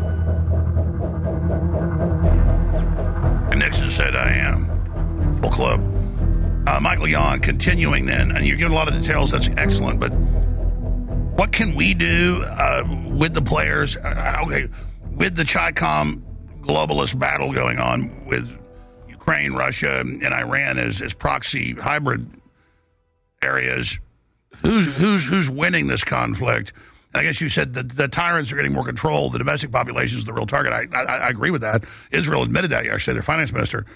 And Nixon said, I am. Full club. Uh, Michael Yon, continuing then, and you're giving a lot of details. That's excellent, but what can we do uh, with the players? Uh, okay, with the Chi-Com globalist battle going on with Ukraine, Russia, and Iran as, as proxy hybrid areas, who's who's who's winning this conflict? And I guess you said that the tyrants are getting more control. The domestic population is the real target. I, I, I agree with that. Israel admitted that yesterday, their finance minister.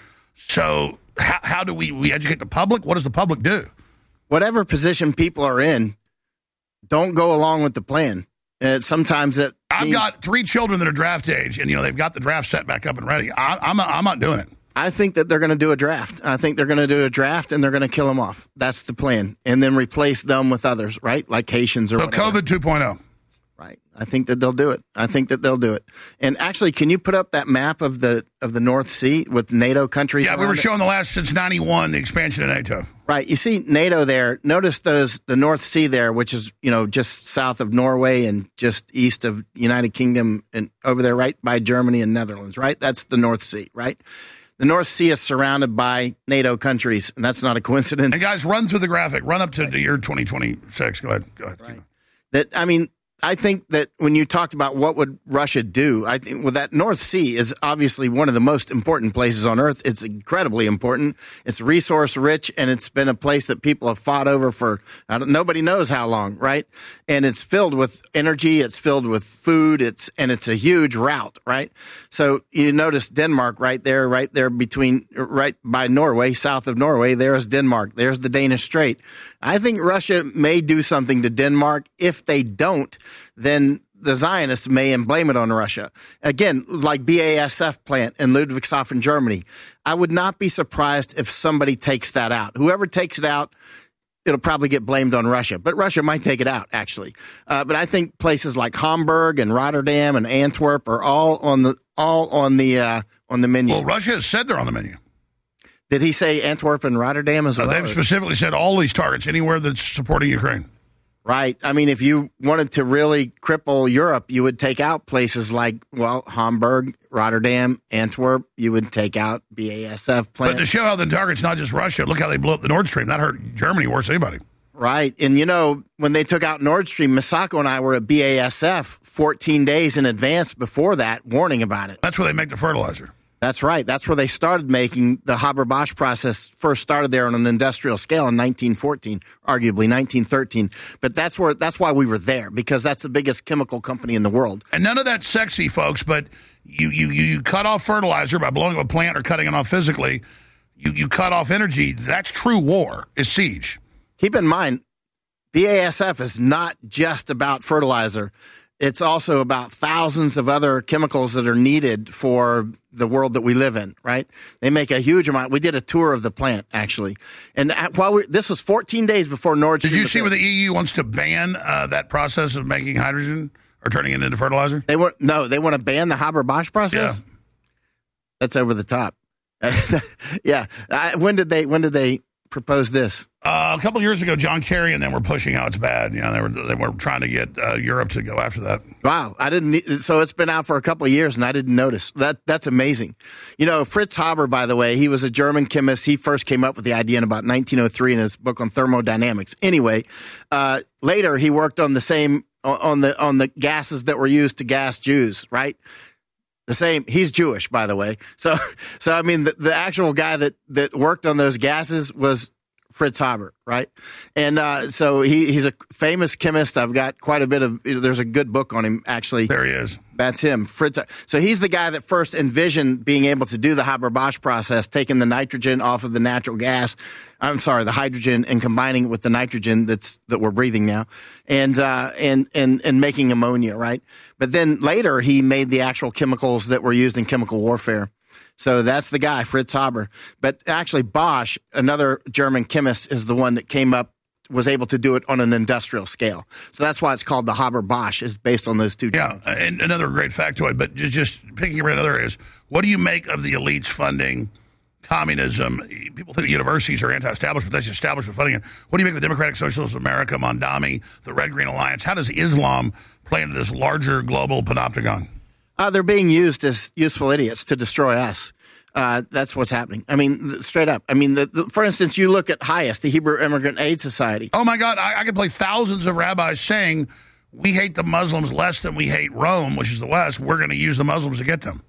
So how, how do we, we educate the public? What does the public do? Whatever position people are in, don't go along with the plan. Uh, sometimes it I've means, got three children that are draft age, and, you know, they've got the draft set back up and ready. I, I'm, I'm not doing it. I think that they're going to do a draft. I think they're going to do a draft, and they're going to kill them off. That's the plan. And then replace them with others, right? Like Haitians or so whatever. COVID two point oh. Right. I think that they'll do it. I think that they'll do it. And actually, can you put up that map of the of the North Sea with NATO countries? Yeah, we were showing the last since ninety-one, the expansion of NATO. Right. You see NATO there. Notice those the North Sea there, which is, you know, just south of Norway and just east of United Kingdom and over there right by Germany and Netherlands, right? That's the North Sea, right? The North Sea is surrounded by NATO countries, and that's not a coincidence. And guys, run through the graphic. Run up to right. the year twenty twenty-six. Go ahead. Go ahead. Right. That I mean, I think that when you talked about what would Russia do, I think well, that North Sea is obviously one of the most important places on Earth. It's incredibly important. It's resource rich, and it's been a place that people have fought over for I don't, nobody knows how long, right? And it's filled with energy. It's filled with food. It's and it's a huge route, right? So you notice Denmark right there, right there between, right by Norway, south of Norway. There's Denmark. There's the Danish Strait. I think Russia may do something to Denmark. If they don't, then the Zionists may and blame it on Russia. Again, like B A S F plant in Ludwigshafen, Germany. I would not be surprised if somebody takes that out. Whoever takes it out, it'll probably get blamed on Russia. But Russia might take it out, actually. Uh, but I think places like Hamburg and Rotterdam and Antwerp are all on the all on the uh, on the menu. Well, Russia has said they're on the menu. Did he say Antwerp and Rotterdam as well? Uh, they've specifically said all these targets, anywhere that's supporting Ukraine. Right. I mean, if you wanted to really cripple Europe, you would take out places like, well, Hamburg, Rotterdam, Antwerp. You would take out B A S F plants. But to show how the target's not just Russia, look how they blew up the Nord Stream. That hurt Germany worse than anybody. Right. And, you know, when they took out Nord Stream, Misako and I were at B A S F fourteen days in advance before that, warning about it. That's where they make the fertilizer. That's right. That's where they started making the Haber-Bosch process. First started there on an industrial scale in nineteen fourteen, arguably nineteen thirteen. But that's where that's why we were there, because that's the biggest chemical company in the world. And none of that's sexy, folks. But you you you cut off fertilizer by blowing up a plant or cutting it off physically. You you cut off energy. That's true war. Is siege. Keep in mind, B A S F is not just about fertilizer. It's also about thousands of other chemicals that are needed for the world that we live in, right? They make a huge amount. We did a tour of the plant, actually. And while we, this was fourteen days before Nord Stream. Did you see where the E U wants to ban uh, that process of making hydrogen or turning it into fertilizer? They want No, they want to ban the Haber-Bosch process? Yeah. That's over the top. yeah. I, when did they When did they propose this? Uh, a couple of years ago, John Kerry and them were pushing how it's bad. You know, they were they were trying to get uh, Europe to go after that. Wow, I didn't. So it's been out for a couple of years, and I didn't notice. That that's amazing. You know, Fritz Haber, by the way, he was a German chemist. He first came up with the idea in about nineteen oh three in his book on thermodynamics. Anyway, uh, later he worked on the same on the on the gases that were used to gas Jews. Right. The same. He's Jewish, by the way. So, so I mean, the, the actual guy that, that worked on those gases was Fritz Haber, right? And uh, so he, he's a famous chemist. I've got quite a bit of. There's a good book on him, actually. There he is. That's him, Fritz. So he's the guy that first envisioned being able to do the Haber-Bosch process, taking the nitrogen off of the natural gas. I'm sorry, the hydrogen, and combining it with the nitrogen that's that we're breathing now, and uh, and and and making ammonia, right? But then later he made the actual chemicals that were used in chemical warfare. So that's the guy, Fritz Haber. But actually, Bosch, another German chemist, is the one that came up, was able to do it on an industrial scale. So that's why it's called the Haber-Bosch, is based on those two. Yeah, and another great factoid, but just, just picking up another is, what do you make of the elites funding communism? People think the universities are anti-establishment. That's establishment funding it. What do you make of the Democratic Socialists of America, Mondami, the Red Green Alliance? How does Islam play into this larger global panopticon? Uh, they're being used as useful idiots to destroy us. Uh, that's what's happening. I mean, straight up. I mean, the, the, for instance, you look at HIAS, the Hebrew Immigrant Aid Society. Oh, my God. I, I could play thousands of rabbis saying we hate the Muslims less than we hate Rome, which is the West. We're going to use the Muslims to get them.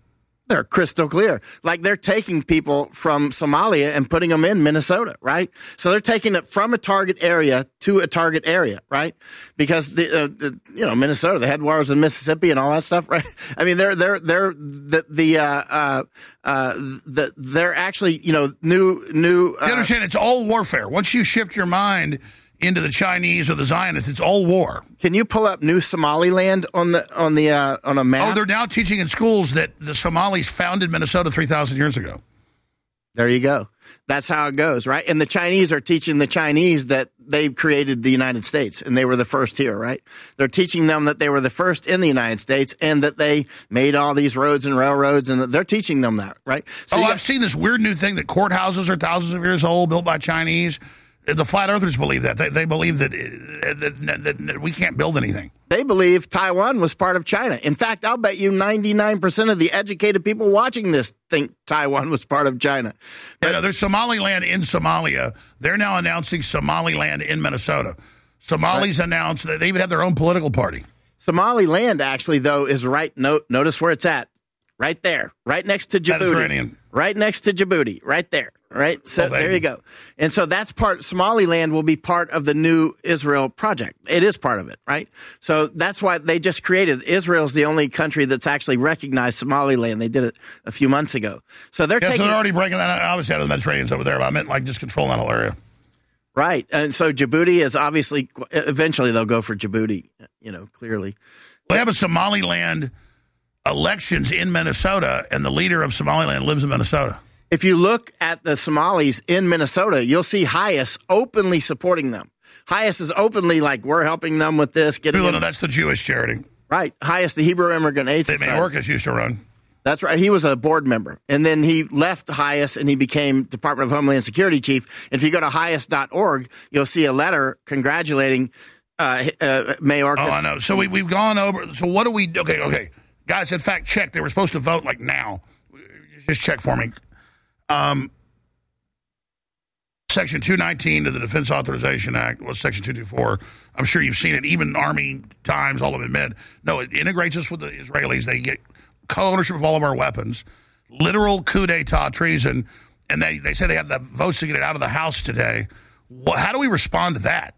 They're crystal clear. Like they're taking people from Somalia and putting them in Minnesota, right? So they're taking it from a target area to a target area, right? Because the, uh, the you know Minnesota, the headwaters of Mississippi and all that stuff, right? I mean, they're they're they're the the uh, uh, uh, the they're actually you know new new. Uh, you understand? It's all warfare. Once you shift your mind into the Chinese or the Zionists, it's all war. Can you pull up New Somaliland on the on the uh, on a map? Oh, they're now teaching in schools that the Somalis founded Minnesota three thousand years ago. There you go. That's how it goes, right? And the Chinese are teaching the Chinese that they created the United States and they were the first here, right? They're teaching them that they were the first in the United States and that they made all these roads and railroads, and they're teaching them that, right? So oh, I've got- seen this weird new thing that courthouses are thousands of years old, built by Chinese. The flat earthers believe that. They, they believe that, that, that, that we can't build anything. They believe Taiwan was part of China. In fact, I'll bet you ninety-nine percent of the educated people watching this think Taiwan was part of China. But, yeah, no, there's Somaliland in Somalia. They're now announcing Somaliland in Minnesota. Somalis right. announced that they even have their own political party. Somaliland, actually, though, is right. No, notice where it's at. Right there. Right next to Djibouti. Right next to Djibouti. Right there. Right? So oh, there you go. And so that's part, Somaliland will be part of the new Israel project. It is part of it, right? So that's why they just created, Israel's the only country that's actually recognized Somaliland. They did it a few months ago. So they're yeah, taking. So they're already breaking that out. Obviously out of the Mediterranean's over there, but I meant like just controlling that whole area. Right. And so Djibouti is obviously, eventually they'll go for Djibouti, you know, clearly. They have a Somaliland elections in Minnesota, and the leader of Somaliland lives in Minnesota. If you look at the Somalis in Minnesota, you'll see Hayes openly supporting them. Hayes is openly like, we're helping them with this. Getting People know that's the Jewish charity. Right. Hayes, the Hebrew Immigrant Aid Society. That Mayorkas used to run. That's right. He was a board member. And then he left Hayes and he became Department of Homeland Security chief. If you go to hayes dot org, you'll see a letter congratulating uh, uh, Mayorkas. Oh, I know. So we, we've gone over. So what do we do? Okay, okay. Guys, in fact, check. They were supposed to vote like now. Just check for me. Um, Section two nineteen of the Defense Authorization Act was Section two twenty-four. I'm sure you've seen it. Even Army Times, all of them admit. No, it integrates us with the Israelis. They get co-ownership of all of our weapons. Literal coup d'etat treason. And they, they say they have the votes to get it out of the House today. Well, how do we respond to that?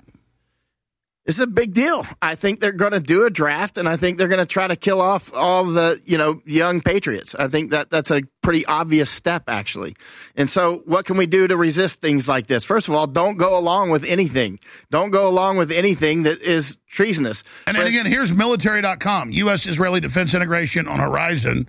It's a big deal. I think they're going to do a draft, and I think they're going to try to kill off all the, you know, young patriots. I think that that's a pretty obvious step, actually. And so what can we do to resist things like this? First of all, don't go along with anything. Don't go along with anything that is treasonous. And then again, here's military dot com. U S-Israeli defense integration on horizon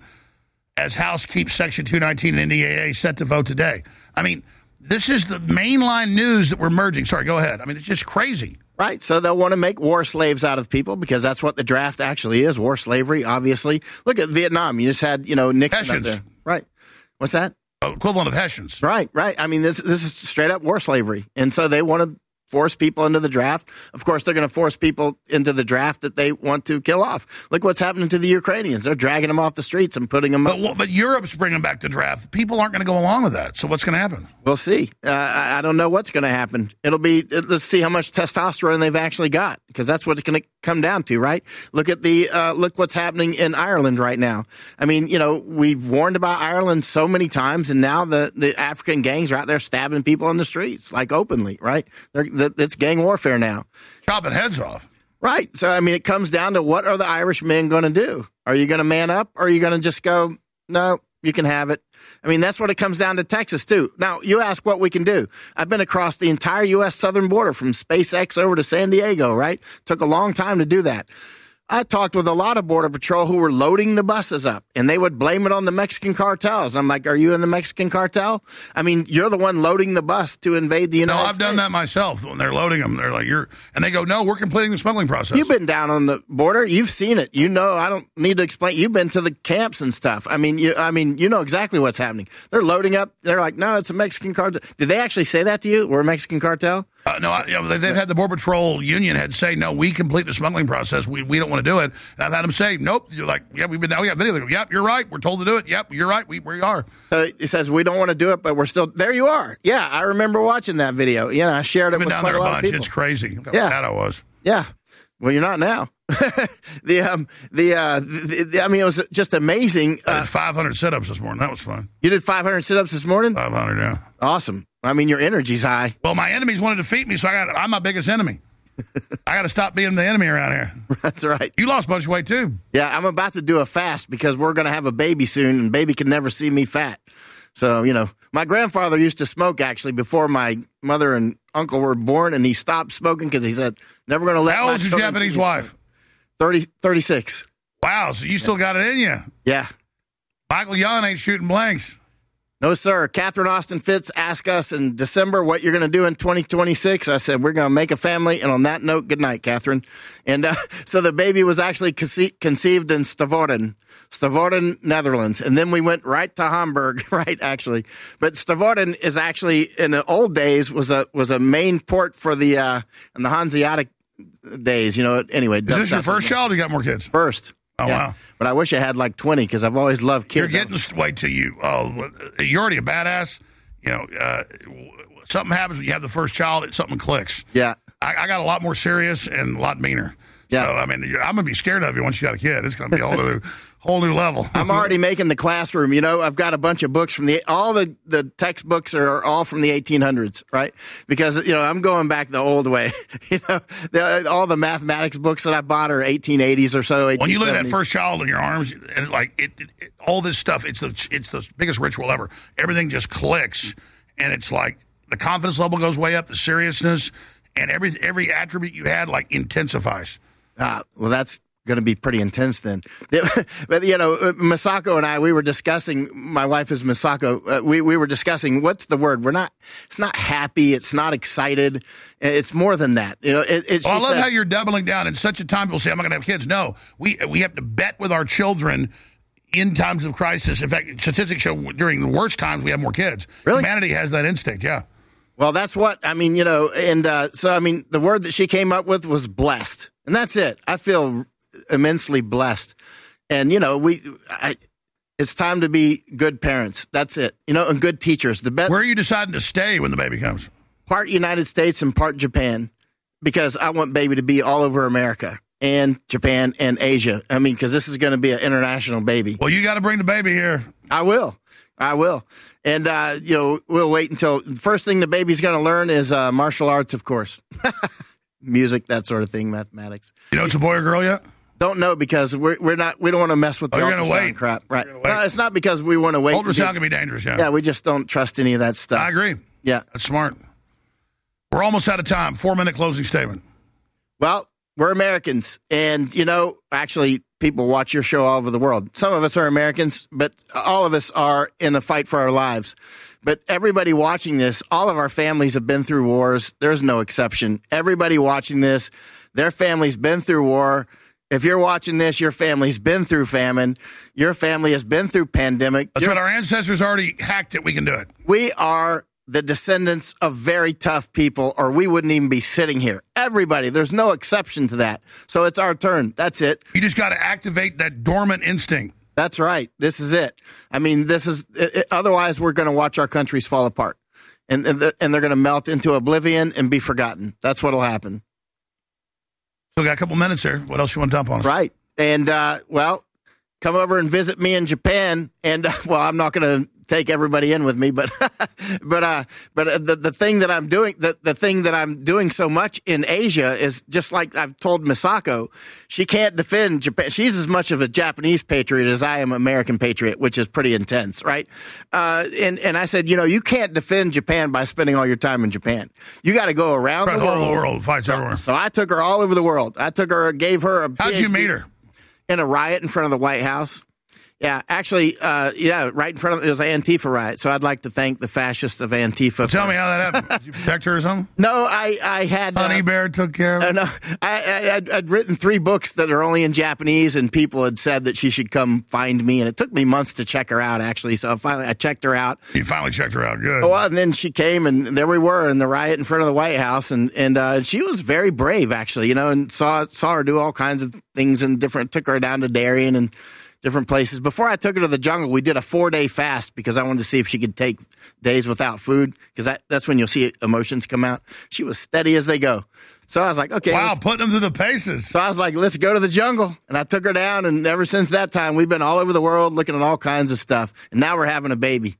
as House keeps Section two nineteen and N D A A set to vote today. I mean, this is the mainline news that we're merging. Sorry, go ahead. I mean, it's just crazy. Right, so they'll want to make war slaves out of people because that's what the draft actually is, war slavery, obviously. Look at Vietnam. You just had, you know, Nixon up there. Right. What's that? Oh, equivalent of Hessians. Right, right. I mean, this this is straight up war slavery. And so they want to force people into the draft. Of course, they're going to force people into the draft that they want to kill off. Look what's happening to the Ukrainians. They're dragging them off the streets and putting them up. But, but Europe's bringing back the draft. People aren't going to go along with that. So what's going to happen? We'll see. Uh, I don't know what's going to happen. It'll be, let's see how much testosterone they've actually got, because that's what it's going to come down to, right? Look at the, uh, look what's happening in Ireland right now. I mean, you know, we've warned about Ireland so many times, and now the, the African gangs are out there stabbing people in the streets, like openly, right? They're, it's gang warfare now. Chopping heads off. Right. So, I mean, it comes down to what are the Irish men going to do? Are you going to man up, or are you going to just go, no, you can have it? I mean, that's what it comes down to Texas, too. Now, you ask what we can do. I've been across the entire U S southern border from SpaceX over to San Diego, right? Took a long time to do that. I talked with a lot of Border Patrol who were loading the buses up, and they would blame it on the Mexican cartels. I'm like, are you in the Mexican cartel? I mean, you're the one loading the bus to invade the United States. No, I've States. done that myself. When they're loading them, they're like, you're, and they go, no, we're completing the smuggling process. You've been down on the border. You've seen it. You know, I don't need to explain. You've been to the camps and stuff. I mean, you, I mean, you know exactly what's happening. They're loading up. They're like, no, it's a Mexican cartel. Did they actually say that to you? We're a Mexican cartel? Uh, no, I, you know, they've had the Border Patrol union had say, no, we complete the smuggling process. We we don't want to do it. And I've had them say, nope. You're like, yeah, we've been down. We got video. They go, yep, you're right. We're told to do it. Yep, you're right. We we are. So it says we don't want to do it, but we're still there. You are. Yeah, I remember watching that video. Yeah, I shared it I've been with down quite there a a lot bunch. of people. It's crazy. Look how yeah, bad I was. Yeah. Well, you're not now. the um the uh the, the, I mean, it was just amazing. I did five hundred sit-ups this morning. That was fun. You did five hundred sit-ups this morning? five hundred, yeah. Awesome. I mean, your energy's high. Well, my enemies want to defeat me, so I got I'm my biggest enemy. I got to stop being the enemy around here. That's right. You lost a bunch of weight too. Yeah, I'm about to do a fast because we're going to have a baby soon, and baby can never see me fat. So, you know, my grandfather used to smoke actually before my mother and uncle were born, and he stopped smoking because he said, never going to let How my old's your children Japanese see me wife? smoke. thirty, thirty-six. Wow, so you still got it in you. Yeah. Michael Young ain't shooting blanks. No, sir. Catherine Austin Fitz asked us in December what you're going to do in twenty twenty-six. I said, we're going to make a family. And on that note, good night, Catherine. And uh, so the baby was actually conce- conceived in Stavoren, Stavoren, Netherlands. And then we went right to Hamburg, right, actually. But Stavoren is actually, in the old days, was a was a main port for the, uh, in the Hanseatic days, you know. Anyway. Is this your first child or you got more kids? First. Oh, yeah. wow. But I wish I had like twenty because I've always loved kids. You're getting the way to you. Oh, you're already a badass. You know, uh, something happens when you have the first child, it, something clicks. Yeah. I, I got a lot more serious and a lot meaner. Yeah. So, I mean, you're, I'm going to be scared of you once you got a kid. It's going to be a whole new, whole new level. I'm already making the classroom. You know, I've got a bunch of books from the, all the, the textbooks are all from the eighteen hundreds, right? Because, you know, I'm going back the old way. you know, the, all the mathematics books that I bought are eighteen eighties or so. When you look at that first child in your arms and like it, it, it, all this stuff, it's the, it's the biggest ritual ever. Everything just clicks and it's like the confidence level goes way up, the seriousness and every, every attribute you had like intensifies. Ah, well, that's going to be pretty intense then. But, you know, Misako and I, we were discussing, my wife is Misako, uh, we, we were discussing, what's the word? We're not, it's not happy, it's not excited, it's more than that. You know, it, it's well, I just love that, how you're doubling down. In such a time, people say, I'm not going to have kids. No, we we have to bet with our children in times of crisis. In fact, statistics show during the worst times, we have more kids. Really? Humanity has that instinct, yeah. Well, that's what, I mean, you know, and uh, so, I mean, the word that she came up with was blessed. And that's it. I feel immensely blessed. And, you know, we, I, it's time to be good parents. That's it. You know, and good teachers. The best. Where are you deciding to stay when the baby comes? Part United States and part Japan, because I want baby to be all over America and Japan and Asia. I mean, because this is going to be an international baby. Well, you got to bring the baby here. I will. I will. And, uh, you know, we'll wait until the first thing the baby's going to learn is uh, martial arts, of course. Music, that sort of thing, mathematics. You know it's a boy or girl yet? Don't know because we're we're not we don't want to mess with the oh, you're gonna wait. crap, right? Well, it's not because we want to wait. Ultrasound can be dangerous, yeah. Yeah, we just don't trust any of that stuff. I agree. Yeah, that's smart. We're almost out of time. Four minute closing statement. Well, we're Americans, and you know, actually, people watch your show all over the world. Some of us are Americans, but all of us are in a fight for our lives. But everybody watching this, all of our families have been through wars. There's no exception. Everybody watching this, their family's been through war. If you're watching this, your family's been through famine. Your family has been through pandemic. That's your, right. Our ancestors already hacked it. We can do it. We are the descendants of very tough people, or we wouldn't even be sitting here. Everybody. There's no exception to that. So it's our turn. That's it. You just got to activate that dormant instinct. That's right. This is it. I mean, this is it, it, otherwise we're going to watch our countries fall apart, and and, the, and they're going to melt into oblivion and be forgotten. That's what'll happen. So we got a couple minutes here. What else you want to dump on us? Right. And uh, well, come over and visit me in Japan. And uh, well, I'm not going to take everybody in with me, but but uh, but uh, the the thing that I'm doing the the thing that I'm doing so much in Asia is just like I've told Misako, she can't defend Japan. She's as much of a Japanese patriot as I am an American patriot, which is pretty intense, right? Uh, and and I said, you know, you can't defend Japan by spending all your time in Japan. You got to go around right, the world. The whole world fights everywhere. So I took her all over the world. I took her, gave her a. How'd you meet her? In a riot in front of the White House. Yeah, actually, uh, yeah, right in front of it was an Antifa riot. So I'd like to thank the fascists of Antifa. Well, tell me how that happened. Did you protect her or something? No, I, I had. Honey uh, Bear took care of her. Uh, no, I, I, I'd, I'd written three books that are only in Japanese, and people had said that she should come find me. And it took me months to check her out, actually. So finally, I checked her out. You finally checked her out. Good. Well, and then she came, and there we were in the riot in front of the White House, and and uh, she was very brave, actually. You know, and saw saw her do all kinds of things and different. Took her down to Darien and different places. Before I took her to the jungle, we did a four-day fast because I wanted to see if she could take days without food, because that, that's when you'll see emotions come out. She was steady as they go. So I was like, okay. Wow, putting them through the paces. So I was like, let's go to the jungle. And I took her down, and ever since that time, we've been all over the world looking at all kinds of stuff. And now we're having a baby.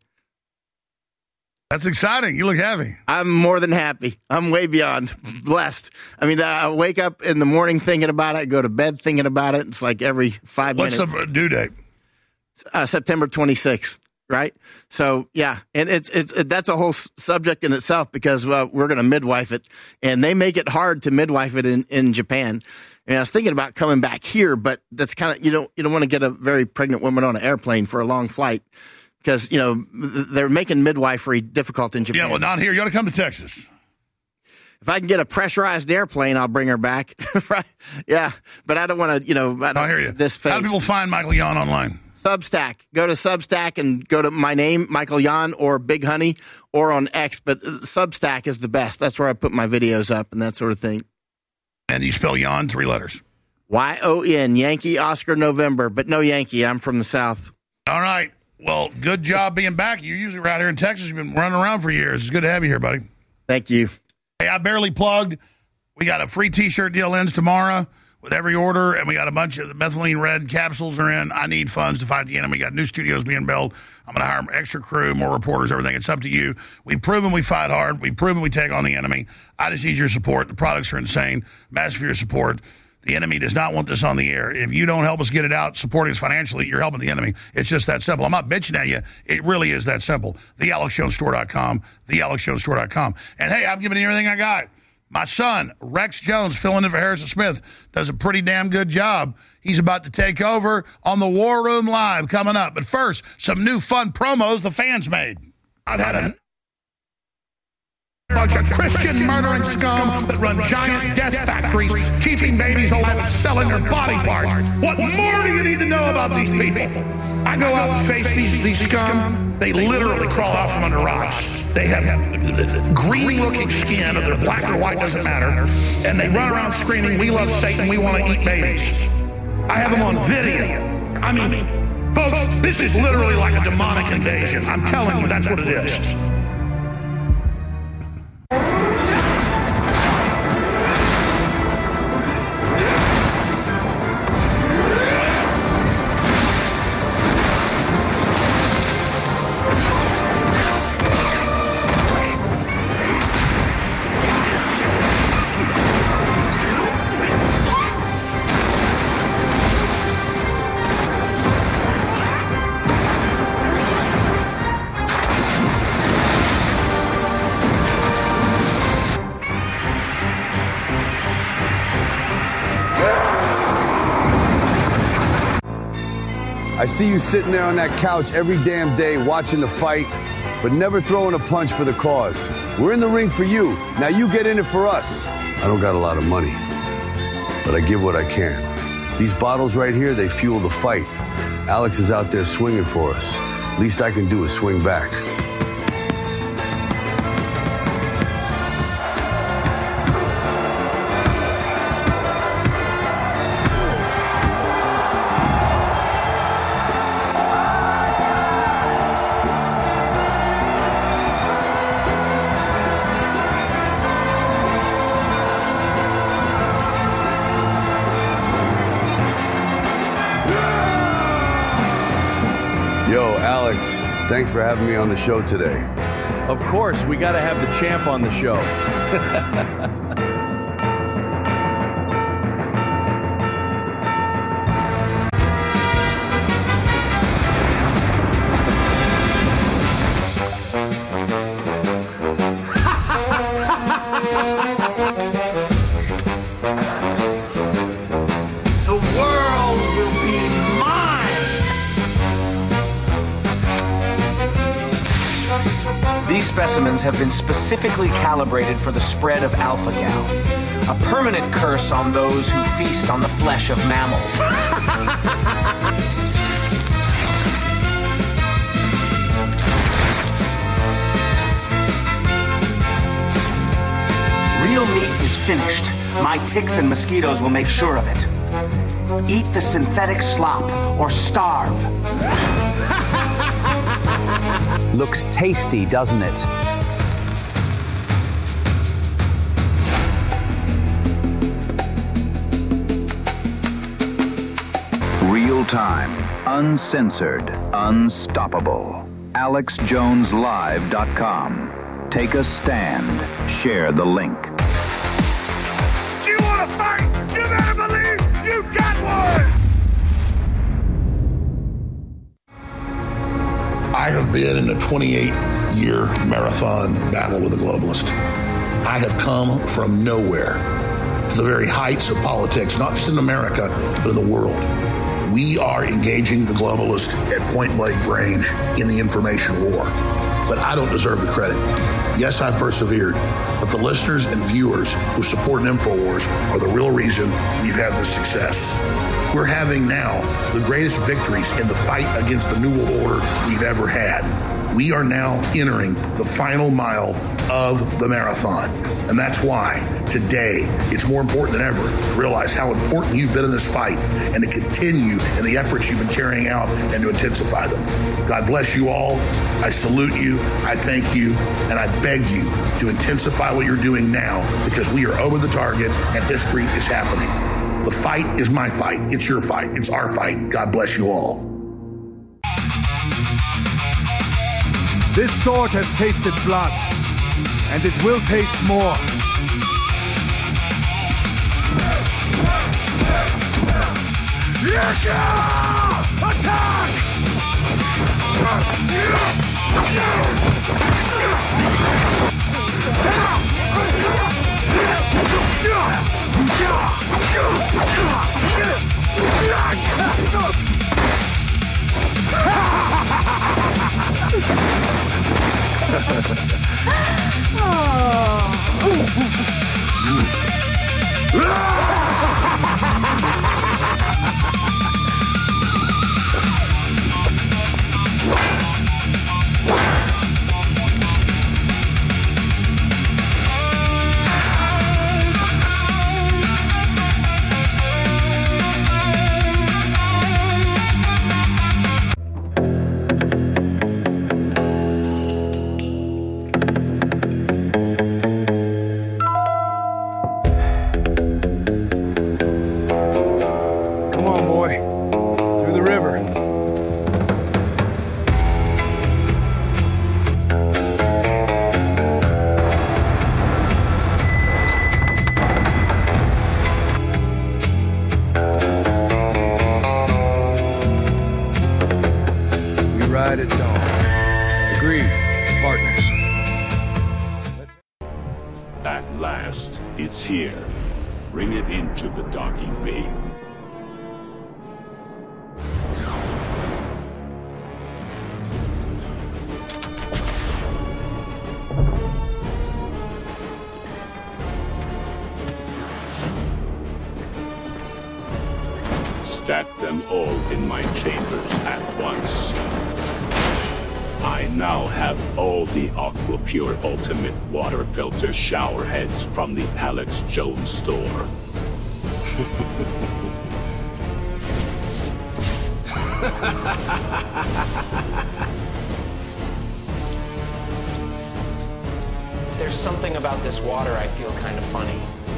That's exciting. You look happy. I'm more than happy. I'm way beyond blessed. I mean, I wake up in the morning thinking about it, go to bed thinking about it. It's like every five What's minutes. What's the due date? Uh, September twenty-sixth. Right. So, yeah, and it's it's it, that's a whole subject in itself, because uh, we're going to midwife it, and they make it hard to midwife it in, in Japan. And I was thinking about coming back here, but that's kind of, you don't you don't want to get a very pregnant woman on an airplane for a long flight, because, you know, they're making midwifery difficult in Japan. Yeah, well, not here. You ought to come to Texas. If I can get a pressurized airplane, I'll bring her back. Right? Yeah, but I don't want to, you know, I, don't, I hear you. This phase. How do people find Michael Yon online? Substack. Go to Substack and go to my name, Michael Yon, or Big Honey, or on X. But Substack is the best. That's where I put my videos up and that sort of thing. And you spell Yon, three letters. Y O N, Yankee, Oscar, November. But no Yankee. I'm from the South. All right. Well, good job being back. You're usually right here in Texas. You've been running around for years. It's good to have you here, buddy. Thank you. Hey, I barely plugged. We got a free T-shirt deal ends tomorrow with every order, and we got a bunch of the methylene red capsules are in. I need funds to fight the enemy. We got new studios being built. I'm going to hire extra crew, more reporters, everything. It's up to you. We've proven we fight hard. We've proven we take on the enemy. I just need your support. The products are insane. Massive for your support. The enemy does not want this on the air. If you don't help us get it out, supporting us financially, you're helping the enemy. It's just that simple. I'm not bitching at you. It really is that simple. the alex jones store dot com, the alex jones store dot com. And, hey, I'm giving you everything I got. My son, Rex Jones, filling in for Harrison Smith, does a pretty damn good job. He's about to take over on the War Room Live coming up. But first, some new fun promos the fans made. I've had a bunch of Christian murdering scum that run giant death factories, keeping babies alive and selling their body parts. What more do you need to know about these people? I go out and face these, these scum. They literally crawl out from under rocks. They have green-looking skin, if they're black or white, doesn't matter. And they run around screaming, "We love Satan, we want to eat babies." I have them on video. I mean, folks, this is literally like a demonic invasion. I'm telling you, that's what it is. I see you sitting there on that couch every damn day watching the fight, but never throwing a punch for the cause. We're in the ring for you. Now you get in it for us. I don't got a lot of money, but I give what I can. These bottles right here, they fuel the fight. Alex is out there swinging for us. Least I can do is swing back. Thanks for having me on the show today. Of course, we got to have the champ on the show. Specimens have been specifically calibrated for the spread of alpha-gal, a permanent curse on those who feast on the flesh of mammals. Real meat is finished. My ticks and mosquitoes will make sure of it. Eat the synthetic slop or starve. Looks tasty, doesn't it? Real time, uncensored, unstoppable. Alex Jones Live dot com. Take a stand. Share the link. Do you want to fight? You better believe you got one! I have been in a twenty-eight year marathon battle with a globalist. I have come from nowhere to the very heights of politics, not just in America, but in the world. We are engaging the globalist at point blank range in the information war. But I don't deserve the credit. Yes, I've persevered, but the listeners and viewers who support InfoWars are the real reason we've had this success. We're having now the greatest victories in the fight against the New World Order we've ever had. We are now entering the final mile of the marathon. And that's why today it's more important than ever to realize how important you've been in this fight and to continue in the efforts you've been carrying out and to intensify them. God bless you all. I salute you. I thank you. And I beg you to intensify what you're doing now because we are over the target and history is happening. The fight is my fight. It's your fight. It's our fight. God bless you all. This sword has tasted blood, and it will taste more. Attack! It's here. Bring it into the docking bay. Stack them all in my chambers at once. I now have all the AquaPure Ultimate Water Filter shower heads from the Alex Jones store. There's something about this water I feel kind of funny.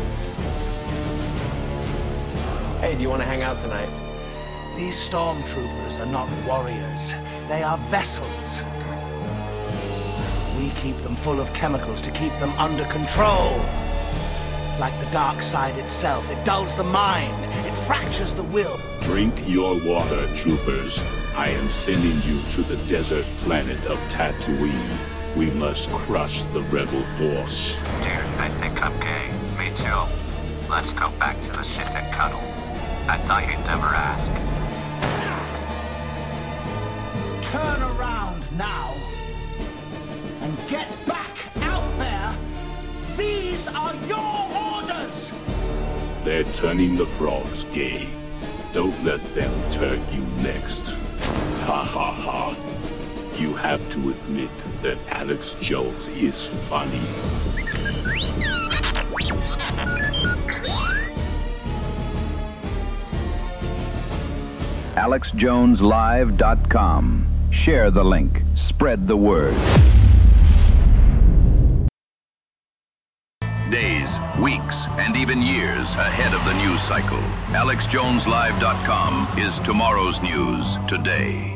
Hey, do you want to hang out tonight? These stormtroopers are not warriors. They are vessels. We keep them full of chemicals to keep them under control. Like the dark side itself, it dulls the mind. It fractures the will. Drink your water, troopers. I am sending you to the desert planet of Tatooine. We must crush the rebel force. Dude, I think I'm gay. Me too. Let's go back to the ship and cuddle. I thought you'd never ask. Turn around now and get back out there. These are your orders. They're turning the frogs gay. Don't let them turn you next. Ha ha ha. You have to admit that Alex Jones is funny. alex jones live dot com. Share the link. Spread the word. Days, weeks, and even years ahead of the news cycle. alex jones live dot com is tomorrow's news today.